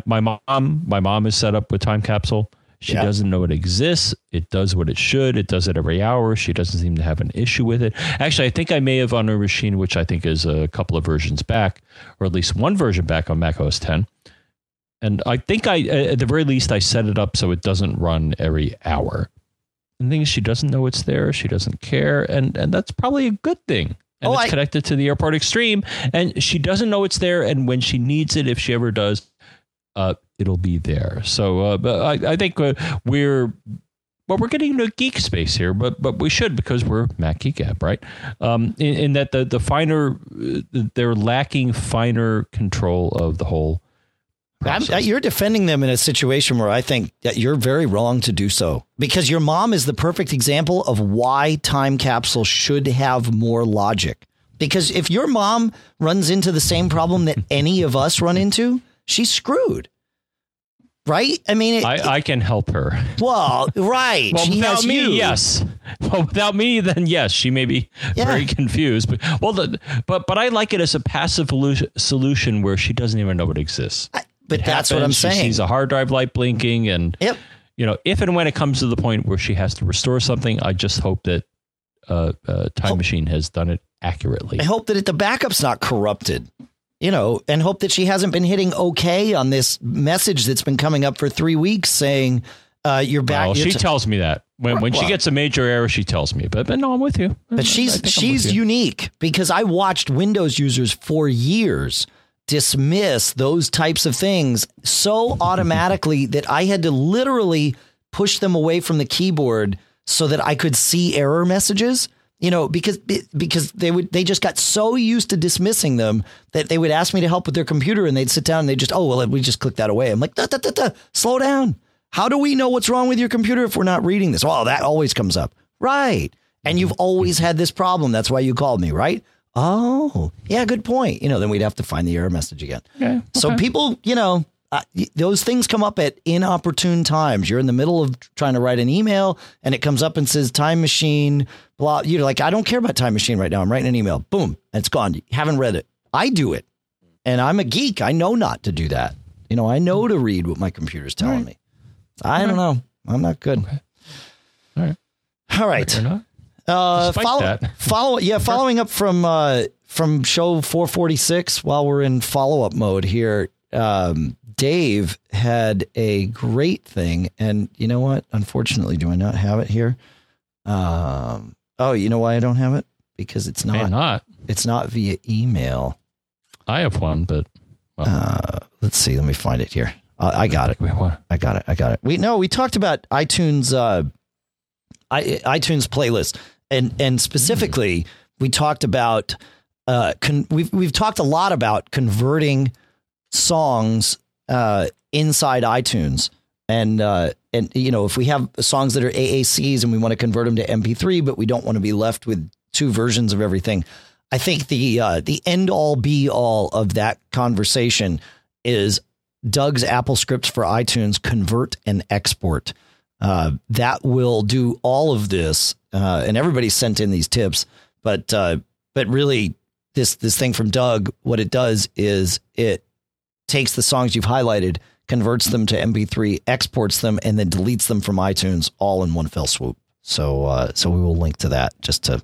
mom is set up with Time Capsule. She doesn't know it exists. It does what it should. It does it every hour. She doesn't seem to have an issue with it. Actually, I think I may have on her machine, which I think is a couple of versions back, or at least one version back on Mac OS X. And I think at the very least, I set it up so it doesn't run every hour. And the thing is, she doesn't know it's there. She doesn't care. And that's probably a good thing. And it's connected to the Airport Extreme. And she doesn't know it's there. And when she needs it, if she ever does, it'll be there. So but I think we're getting into a geek space here, but we should, because we're Mac Geek Gab, right? In that the finer, they're lacking finer control of the whole process. You're defending them in a situation where I think that you're very wrong to do so, because your mom is the perfect example of why Time Capsule should have more logic. Because if your mom runs into the same problem that any of us run into, she's screwed. Right? I mean, I can help her. Well, right. Well, she without has me, you. yes. Well, without me, then yes, she may be very confused. But I like it as a passive solution where she doesn't even know it exists. But that's what I'm saying. She sees a hard drive light blinking, and if and when it comes to the point where she has to restore something, I just hope that Time Machine has done it accurately. I hope that the backup's not corrupted. And hope that she hasn't been hitting OK on this message that's been coming up for 3 weeks saying you're back. Well, she tells me that when she gets a major error, she tells me. But no, I'm with you. But she's unique, because I watched Windows users for years dismiss those types of things so automatically that I had to literally push them away from the keyboard so that I could see error messages, because they just got so used to dismissing them that they would ask me to help with their computer and they'd sit down and they'd just, we just click that away. I'm like, slow down. How do we know what's wrong with your computer if we're not reading this? Well, that always comes up. Right. And you've always had this problem. That's why you called me, right? Oh, yeah, good point. Then we'd have to find the error message again. Okay. So people, those things come up at inopportune times. You're in the middle of trying to write an email and it comes up and says Time Machine, blah. You're like, I don't care about Time Machine right now. I'm writing an email. Boom. And it's gone. You haven't read it. I do it. And I'm a geek. I know not to do that. I know to read what my computer's telling me. I don't know. I'm not good. Okay. All right. Following up from show 446 while we're in follow-up mode here. Dave had a great thing, and you know what? Unfortunately, do I not have it here? You know why I don't have it? Because it's not. It's not via email. I have one, but let's see. Let me find it here. I got it. Wait, what? I got it. We talked about iTunes iTunes playlist, and specifically we talked about we've talked a lot about converting songs inside iTunes, and if we have songs that are AACs and we want to convert them to MP3, but we don't want to be left with two versions of everything. I think the end all be all of that conversation is Doug's Apple Scripts for iTunes Convert and Export. That will do all of this, and everybody sent in these tips, but really this thing from Doug, what it does is it takes the songs you've highlighted, converts them to MP3, exports them, and then deletes them from iTunes all in one fell swoop. So we will link to that just to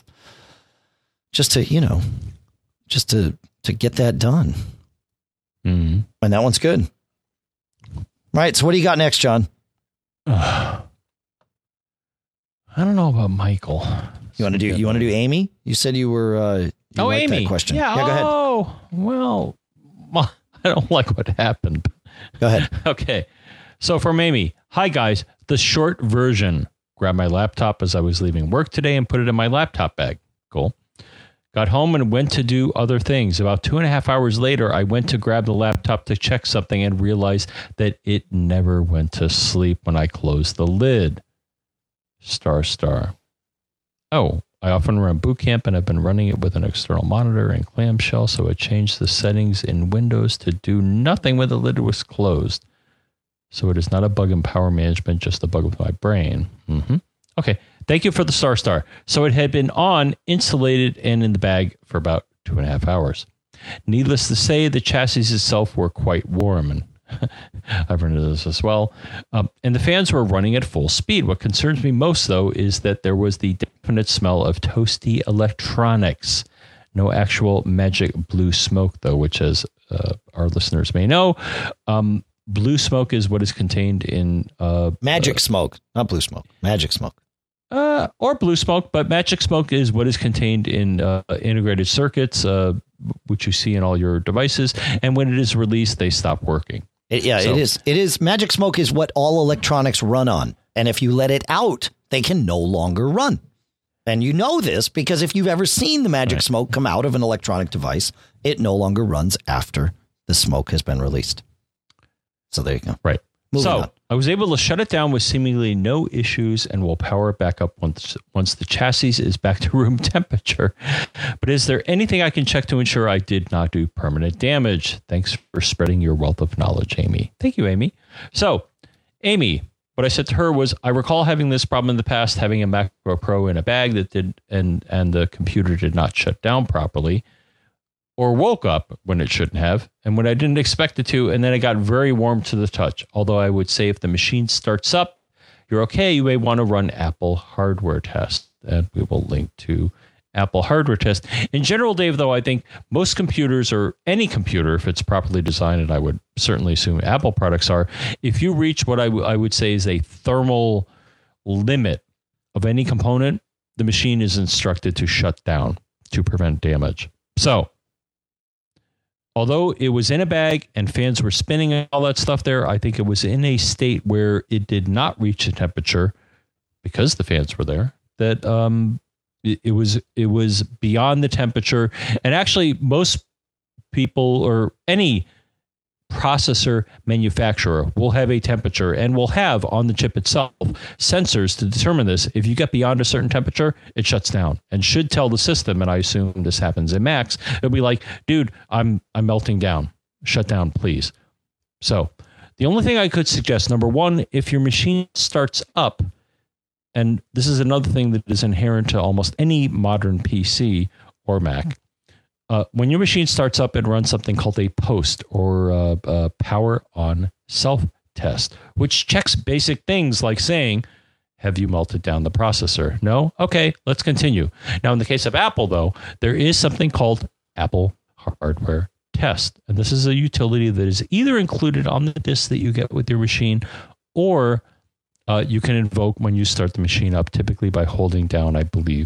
get that done. Mm-hmm. And that one's good. Right. So what do you got next, John? I don't know about Michael. You want to do Amy? You said you were. Amy. That question. Yeah. Go ahead. Oh, well, I don't like what happened. Go ahead. Okay. So from Amy, hi guys. The short version. Grabbed my laptop as I was leaving work today and put it in my laptop bag. Cool. Got home and went to do other things. About 2.5 hours later, I went to grab the laptop to check something and realized that it never went to sleep when I closed the lid. .. Oh, I often run boot camp and I've been running it with an external monitor and clamshell, so I changed the settings in Windows to do nothing when the lid was closed. So it is not a bug in power management, just a bug with my brain. Mm-hmm. Okay. Thank you for the star. So it had been on, insulated, and in the bag for about 2.5 hours. Needless to say, the chassis itself were quite warm, and I've run into this as well. And the fans were running at full speed. What concerns me most, though, is that there was the definite smell of toasty electronics. No actual magic blue smoke, though, which, as our listeners may know, blue smoke is what is contained in... magic smoke, not blue smoke. Magic smoke. Or blue smoke, but magic smoke is what is contained in integrated circuits, which you see in all your devices. And when it is released, they stop working. It is. It is. Magic smoke is what all electronics run on. And if you let it out, they can no longer run. And you know this because if you've ever seen the magic smoke come out of an electronic device, it no longer runs after the smoke has been released. So there you go. Right. Moving on. I was able to shut it down with seemingly no issues and will power it back up once the chassis is back to room temperature. But is there anything I can check to ensure I did not do permanent damage? Thanks for spreading your wealth of knowledge, Amy. Thank you, Amy. So, Amy, what I said to her was, I recall having this problem in the past, having a MacBook Pro in a bag that did, and the computer did not shut down properly, or woke up when it shouldn't have, and when I didn't expect it to, and then it got very warm to the touch. Although I would say if the machine starts up, you're okay. You may want to run Apple hardware test, and we will link to Apple hardware test. In general, Dave, though, I think most computers, or any computer, if it's properly designed, and I would certainly assume Apple products are, if you reach what I would say is a thermal limit of any component, the machine is instructed to shut down to prevent damage. So, although it was in a bag and fans were spinning and all that stuff there, I think it was in a state where it did not reach a temperature, because the fans were there, that It was beyond the temperature. And actually, most people or any processor manufacturer will have a temperature and will have on the chip itself sensors to determine this. If you get beyond a certain temperature, it shuts down and should tell the system. And I assume this happens in Macs. It'll be like, dude, I'm melting down. Shut down, please. So the only thing I could suggest, number one, if your machine starts up, and this is another thing that is inherent to almost any modern PC or Mac, when your machine starts up, it runs something called a POST, or a power on self test, which checks basic things like saying, have you melted down the processor? No? Okay, let's continue. Now, in the case of Apple, though, there is something called Apple Hardware Test. And this is a utility that is either included on the disk that you get with your machine, or you can invoke when you start the machine up, typically by holding down, I believe,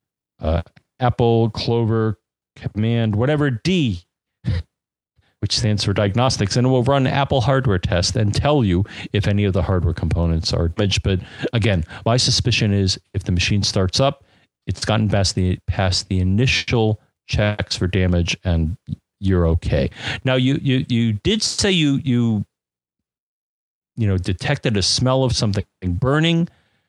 Apple Clover Command, whatever D, which stands for diagnostics, and it will run Apple Hardware Test and tell you if any of the hardware components are damaged. But again, my suspicion is if the machine starts up, it's gotten past the initial checks for damage, and you're okay. Now, you did say you detected a smell of something burning.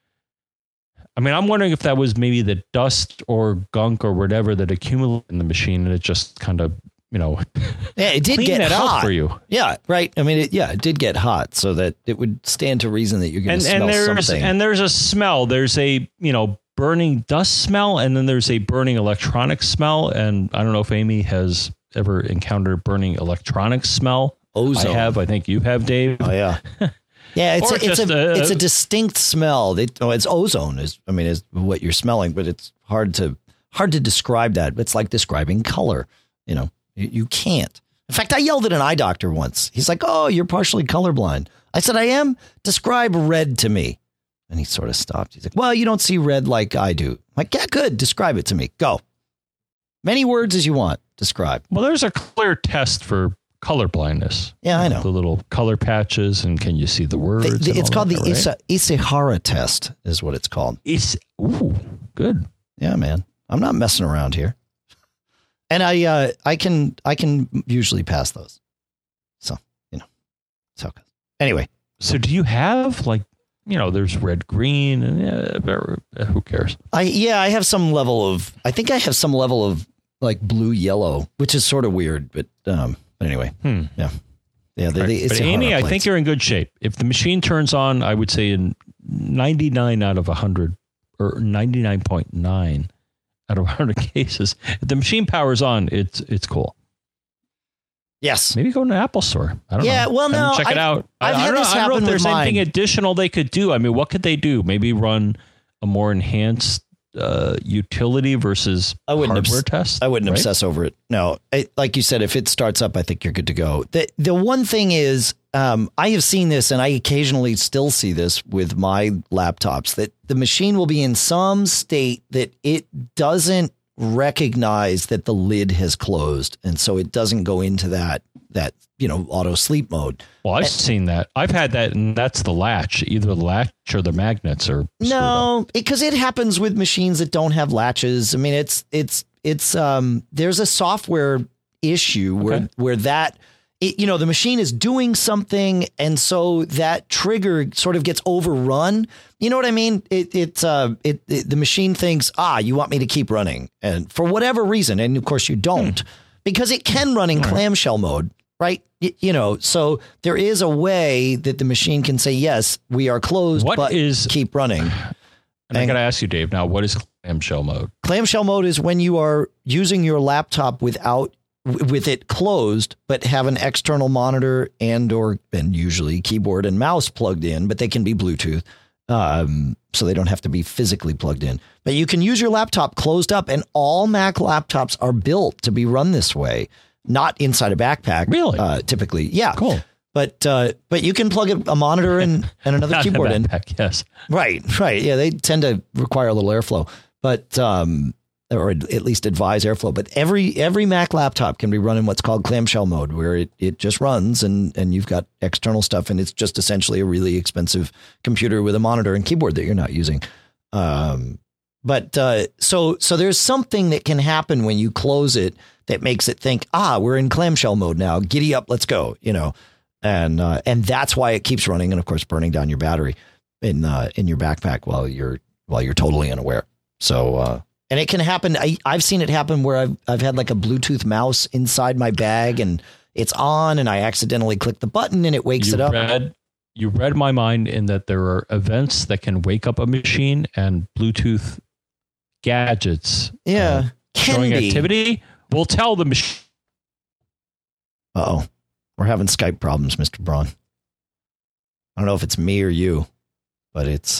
I mean, I'm wondering if that was maybe the dust or gunk or whatever that accumulated in the machine, and it just kind of, yeah, it did get hot for you. Yeah, right. I mean, it did get hot, so that it would stand to reason that you're going to smell something. And there's a smell. There's a burning dust smell, and then there's a burning electronic smell. And I don't know if Amy has ever encountered burning electronic smell. Ozone. I have. I think you have, Dave. Oh yeah. Yeah, it's a distinct smell. It's ozone is what you're smelling, but it's hard to describe that. It's like describing color. You can't. In fact, I yelled at an eye doctor once. He's like, "Oh, you're partially colorblind." I said, "I am. Describe red to me." And he sort of stopped. He's like, "Well, you don't see red like I do." I'm like, "Yeah, good. Describe it to me. Go. Many words as you want. Describe." Well, there's a clear test for color blindness. Yeah, I know. The little color patches, and can you see the words? It's called the Ishihara test is what it's called. Ooh, good. Yeah, man. I'm not messing around here. And I can usually pass those. So, it's okay. Anyway. So do you have there's red, green, and who cares? I have some level of, I think I have some level of like blue, yellow, which is sort of weird, but anyway, yeah. But Amy, I think you're in good shape. If the machine turns on, I would say in 99 out of 100 or 99.9 out of 100 cases, if the machine powers on, it's cool. Yes. Maybe go to an Apple store. I don't know. Yeah, well, no. Check it out. I don't know if there's anything additional they could do. I mean, what could they do? Maybe run a more enhanced utility versus hardware test? I wouldn't obsess over it. No, like you said, if it starts up, I think you're good to go. The one thing is, I have seen this, and I occasionally still see this with my laptops, that the machine will be in some state that it doesn't recognize that the lid has closed, and so it doesn't go into that auto sleep mode. Well, I've seen that. I've had that, and that's the latch. Either the latch or the magnets are because it happens with machines that don't have latches. I mean, it's there's a software issue where that the machine is doing something, and so that trigger sort of gets overrun. You know what I mean? The machine thinks, you want me to keep running, and for whatever reason, and of course you don't, because it can run in clamshell mode, right? So there is a way that the machine can say, yes, we are closed, keep running. And I got to ask you, Dave, now, what is clamshell mode? Clamshell mode is when you are using your laptop with it closed, but have an external monitor and usually keyboard and mouse plugged in, but they can be Bluetooth. So they don't have to be physically plugged in, but you can use your laptop closed up, and all Mac laptops are built to be run this way, not inside a backpack. Really? Typically. Yeah. Cool. But you can plug a monitor and another keyboard in. Yes. Right. Yeah. They tend to require a little airflow, but, or at least advise airflow, but every Mac laptop can be run in what's called clamshell mode, where it just runs and you've got external stuff, and it's just essentially a really expensive computer with a monitor and keyboard that you're not using. But so there's something that can happen when you close it that makes it think, we're in clamshell mode now. Giddy up, let's go. And that's why it keeps running, and of course burning down your battery in your backpack while you're totally unaware. So and it can happen. I've seen it happen where I've had like a Bluetooth mouse inside my bag and it's on, and I accidentally click the button and it wakes it up. You read my mind in that there are events that can wake up a machine, and Bluetooth gadgets showing activity will tell the machine. Uh-oh. We're having Skype problems, Mr. Braun. I don't know if it's me or you, but it's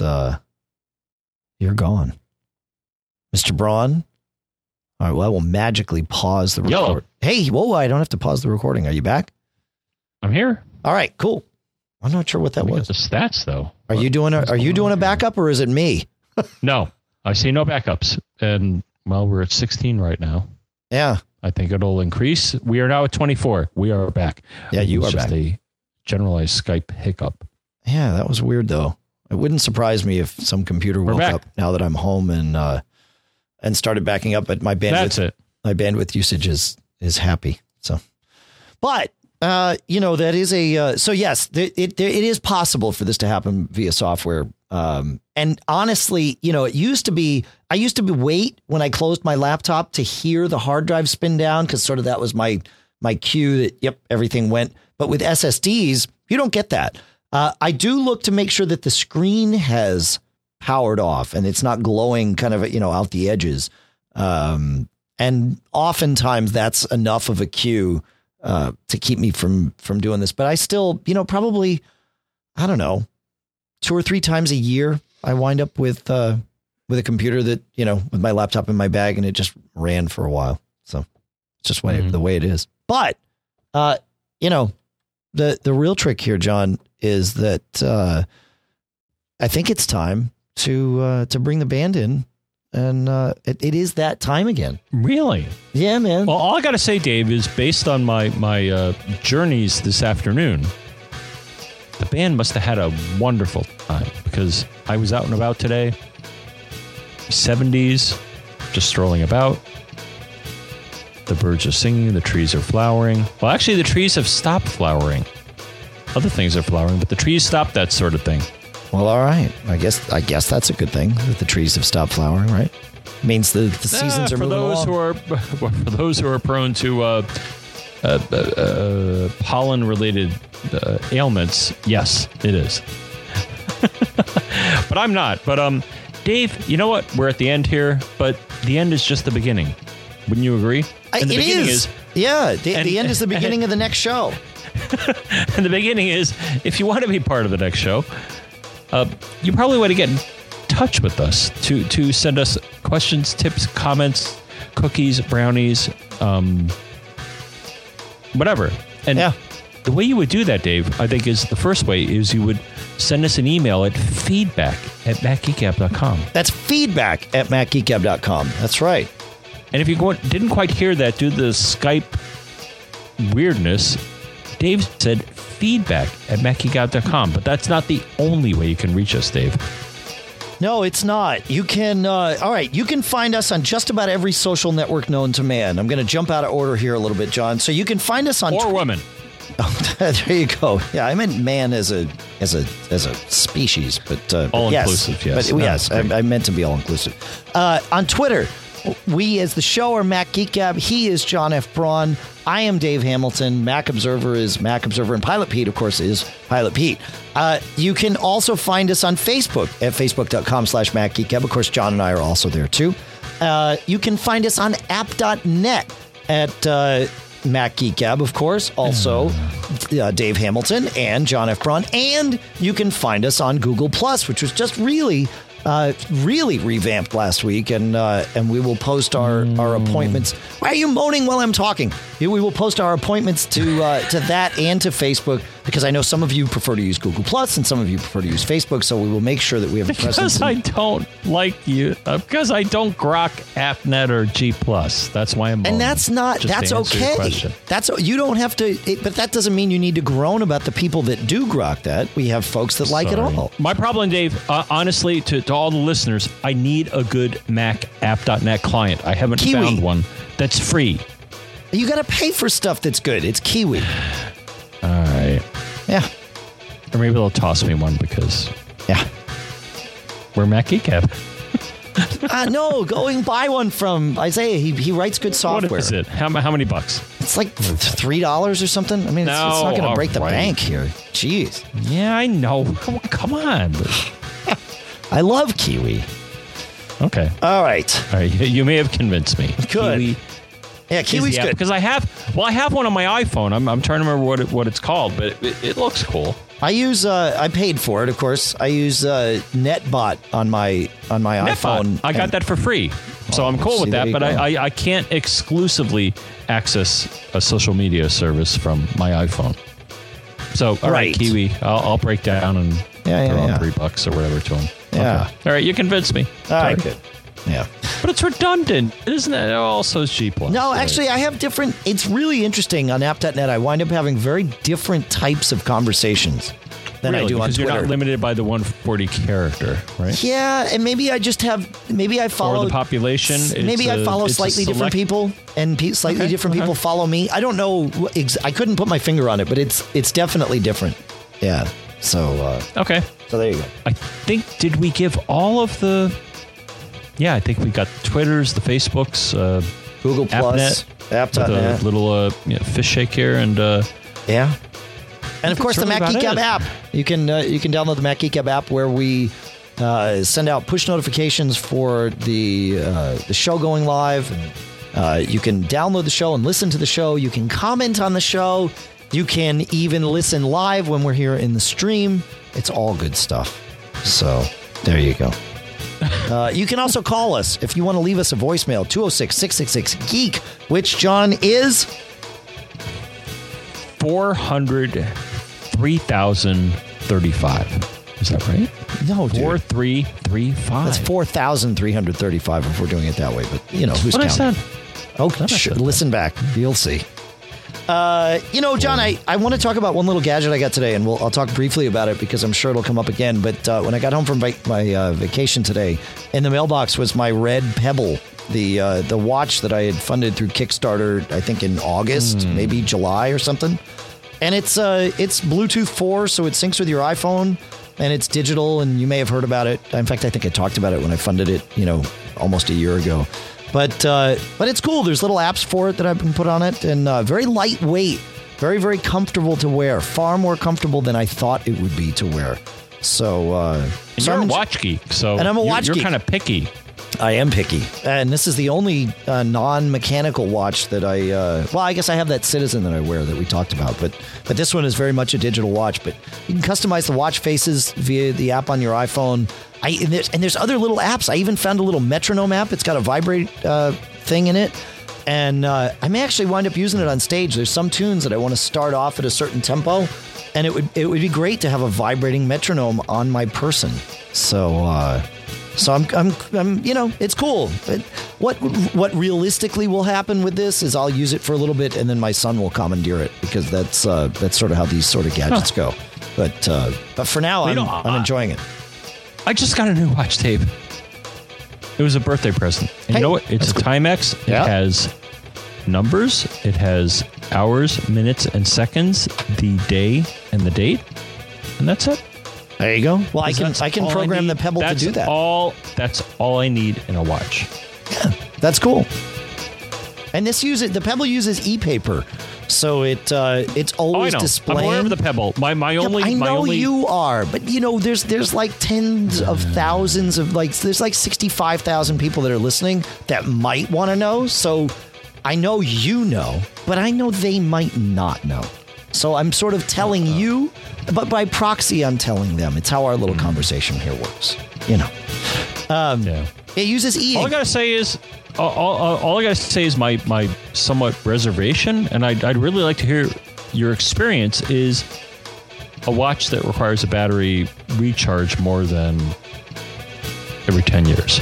you're gone. Mr. Braun? All right, well, I will magically pause the record. Hey, whoa, I don't have to pause the recording. Are you back? I'm here. All right, cool. I'm not sure what that was. The stats, though. Are you doing a backup, or is it me? No, I see no backups. And, well, we're at 16 right now. Yeah. I think it'll increase. We are now at 24. We are back. Yeah, you are back. Just a generalized Skype hiccup. Yeah, that was weird, though. It wouldn't surprise me if some computer woke up now that I'm home and started backing up. But my bandwidth, that's it. My bandwidth usage is happy. So, but that is a so yes, it is possible for this to happen via software. And honestly, it used to be, I used to wait when I closed my laptop to hear the hard drive spin down, because sort of that was my cue that, yep, everything went. But with SSDs, you don't get that. I do look to make sure that the screen has powered off and it's not glowing kind of, out the edges. And oftentimes that's enough of a cue to keep me from doing this. But I still, probably, I don't know, 2 or 3 times a year, I wind up with a computer that, with my laptop in my bag, and it just ran for a while. So it's just the way it is. But, the real trick here, John, is that I think it's time to bring the band in. And it is that time again. Really? Yeah, man. Well, all I got to say, Dave, is based on my journeys this afternoon, the band must have had a wonderful time, because I was out and about today, 70s, just strolling about. The birds are singing, the trees are flowering. Well, actually, the trees have stopped flowering. Other things are flowering, but the trees stopped, that sort of thing. Well, all right. I guess that's a good thing that the trees have stopped flowering, right? It means the seasons are moving along. For those who are prone to pollen-related ailments, yes, it is. But I'm not. But Dave, you know what? We're at the end here, but the end is just the beginning. Wouldn't you agree? It is. Yeah, the end is the beginning of the next show. And the beginning is, if you want to be part of the next show, you probably want to get in touch with us to send us questions, tips, comments, cookies, brownies, whatever. And the way you would do that, Dave, I think is the first way is you would send us an email at feedback@macgeekgab.com. That's feedback@macgeekgab.com. That's right. And if you didn't quite hear that due to the Skype weirdness, Dave said feedback@macgeekgab.com, but that's not the only way you can reach us, Dave. No, it's not. You can, all right, you can find us on just about every social network known to man. I'm going to jump out of order here a little bit, John. So you can find us on... Or woman. Oh, there you go. Yeah, I meant man as a species, but all-inclusive, yes. But yes, I meant to be all-inclusive. On Twitter, we as the show are Mac Geek Gab. He is John F. Braun. I am Dave Hamilton. Mac Observer is Mac Observer, and Pilot Pete, of course, is Pilot Pete. You can also find us on Facebook at facebook.com/MacGeekGab. Of course, John and I are also there, too. You can find us on app.net at Mac Geek Gab, of course. Also, Dave Hamilton and John F. Braun. And you can find us on Google+, which was just really revamped last week, and we will post our appointments. Why are you moaning while I'm talking? We will post our appointments to that and to Facebook because I know some of you prefer to use Google Plus and some of you prefer to use Facebook. So we will make sure that we have a presence. Because I don't like you. Because I don't grok AppNet or G+. That's why I'm. And that's not. That's okay. That's you don't have to. But that doesn't mean you need to groan about the people that do grok that. We have folks that like it all. My problem, Dave, honestly, to all the listeners, I need a good Mac app.net client. I haven't found one that's free. You got to pay for stuff that's good. It's Kiwi. All right. Yeah. Or maybe they'll toss me one because. Yeah. We're Mac Geek App. No, go and buy one from Isaiah. He writes good software. What is it? How many bucks? It's like $3 or something. I mean, it's not going to break the bank here. Jeez. Yeah, I know. Come on. I love Kiwi. Okay. All right. You may have convinced me. Good. Kiwi. Yeah, Kiwi's good. Because I have one on my iPhone. I'm trying to remember what it's called, but it looks cool. I paid for it, of course. I use NetBot on my iPhone. I got that for free. So I'm cool with that, but I can't exclusively access a social media service from my iPhone. So, all right, Kiwi, I'll break down and throw on $3 or whatever to them. Yeah. Okay. All right, you convinced me. All right, good. Yeah. But it's redundant, isn't it? Also, it's G+. No, actually, I have different. It's really interesting on app.net. I wind up having very different types of conversations than I do on Twitter. Because you're not limited by the 140 character, right? Yeah, and maybe I just have. Maybe I follow or the population. Maybe I follow slightly different people, and slightly different people follow me. I don't know. I couldn't put my finger on it, but it's definitely different. Yeah. So. Okay. So there you go. I think did we give all of the? Yeah, I think we got Twitters, the Facebooks, Google Plus, app.net, a little fish shake here, and yeah, and of course the Mac Geek app. You can download the Mac Geek app where we send out push notifications for the show going live. And, you can download the show and listen to the show. You can comment on the show. You can even listen live when we're here in the stream. It's all good stuff. So there you go. You can also call us if you want to leave us a voicemail, 206-666-GEEK, which, John, is 403,035. Is that right? No, dude. 4335. That's 4,335 if we're doing it that way, but, who's counting? I said. Oh, sure. Listen back. You'll see. John, I want to talk about one little gadget I got today, and I'll talk briefly about it because I'm sure it'll come up again. But when I got home from my vacation today, in the mailbox was my Red Pebble, the watch that I had funded through Kickstarter, I think in August, maybe July or something. And it's Bluetooth 4, so it syncs with your iPhone, and it's digital, and you may have heard about it. In fact, I think I talked about it when I funded it, almost a year ago. But it's cool. There's little apps for it that I've been put on it, and very lightweight, very, very comfortable to wear. Far more comfortable than I thought it would be to wear. So, you're a watch geek, and I'm a watch geek. You're kind of picky. I am picky, and this is the only non-mechanical watch that I guess I have that Citizen that I wear that we talked about, but this one is very much a digital watch. But you can customize the watch faces via the app on your iPhone. And there's other little apps. I even found a little metronome app. It's got a vibrate thing in it. And I may actually wind up using it on stage. There's some tunes that I want to start off at a certain tempo. And it would be great to have a vibrating metronome on my person. So I'm it's cool. What realistically will happen with this is I'll use it for a little bit and then my son will commandeer it because that's sort of how these sort of gadgets go. But for now, I'm enjoying it. I just got a new watch, Dave. It was a birthday present. And you know what? It's a Timex. It has numbers. It has hours, minutes, and seconds, the day and the date. And that's it. There you go. Well, I can program the Pebble to do that. That's all I need in a watch. Yeah, that's cool. And the Pebble uses e-paper. So it's always displaying. I'm aware of the Pebble. I know you are, but there's like tens of thousands of there's like 65,000 people that are listening that might want to know. So I know but I know they might not know. So I'm sort of telling you, but by proxy, I'm telling them. It's how our little conversation here works. It uses e-ink. All I gotta say is my somewhat reservation, and I'd really like to hear your experience. Is a watch that requires a battery recharge more than every 10 years.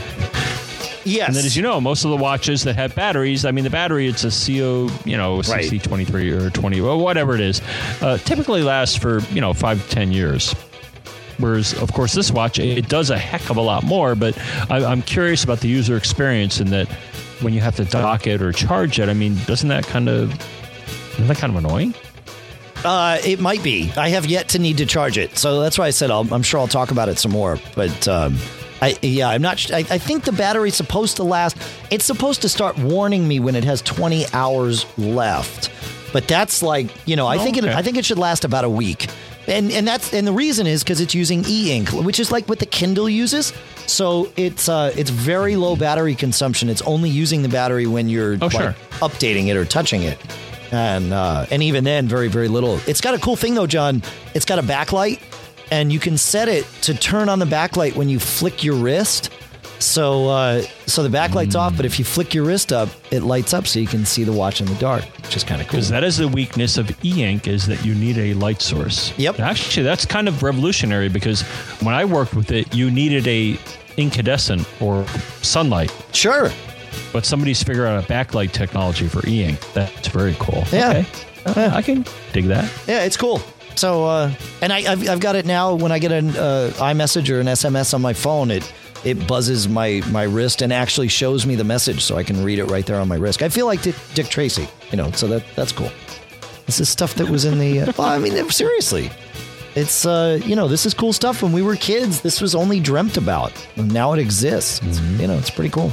Yes. And then, as you know, most of the watches that have batteries, I mean, the battery, it's a CO, 60, 23 or 20, or whatever it is, typically lasts for, 5 to 10 years. Whereas, of course, this watch, it does a heck of a lot more, but I'm curious about the user experience in that when you have to dock it or charge it, I mean, isn't that kind of annoying? It might be. I have yet to need to charge it. So that's why I said I'm sure I'll talk about it some more. But I'm not. I think the battery's supposed to last. It's supposed to start warning me when it has 20 hours left. But that's like, I think it should last about a week. And the reason is because it's using e-ink, which is like what the Kindle uses. So it's very low battery consumption. It's only using the battery when you're updating it or touching it. And even then, very, very little. It's got a cool thing, though, John. It's got a backlight, and you can set it to turn on the backlight when you flick your wrist. So the backlight's off, but if you flick your wrist up, it lights up so you can see the watch in the dark, which is kind of cool. Because that is the weakness of e-ink, is that you need a light source. Yep. Actually, that's kind of revolutionary, because when I worked with it, you needed a incandescent or sunlight. Sure. But somebody's figured out a backlight technology for e-ink. That's very cool. Yeah. Okay. I can dig that. Yeah, it's cool. So, and I've got it now. When I get an iMessage or an SMS on my phone, it buzzes my wrist and actually shows me the message, so I can read it right there on my wrist. I feel like Dick Tracy, so that's cool. This is stuff that was in the. Well, I mean, seriously, it's this is cool stuff. When we were kids, this was only dreamt about, and now it exists. It's, it's pretty cool.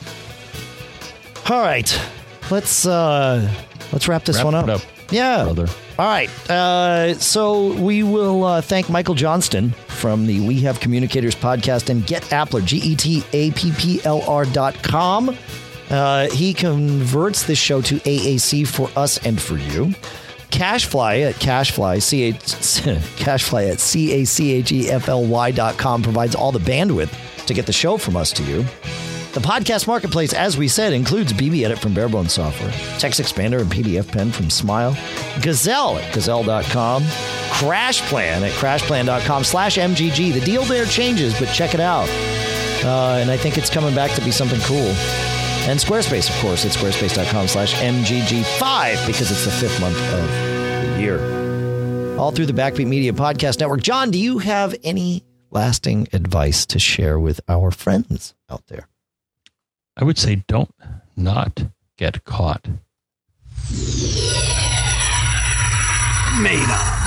All right, let's wrap this one up. Yeah. Brother. All right. So we will thank Michael Johnston from the We Have Communicators podcast and Get Appler, GETAPPLR.com. He converts this show to AAC for us and for you. Cashfly at Cashfly at CACHEFLY.com provides all the bandwidth to get the show from us to you. The podcast marketplace, as we said, includes BB Edit from Barebones Software, Text Expander and PDF Pen from Smile, Gazelle at Gazelle.com, CrashPlan at CrashPlan.com/MGG. The deal there changes, but check it out. And I think it's coming back to be something cool. And Squarespace, of course, at Squarespace.com/MGG5 because it's the 5th month of the year. All through the Backbeat Media Podcast Network. John, do you have any lasting advice to share with our friends out there? I would say don't not get caught. Made up.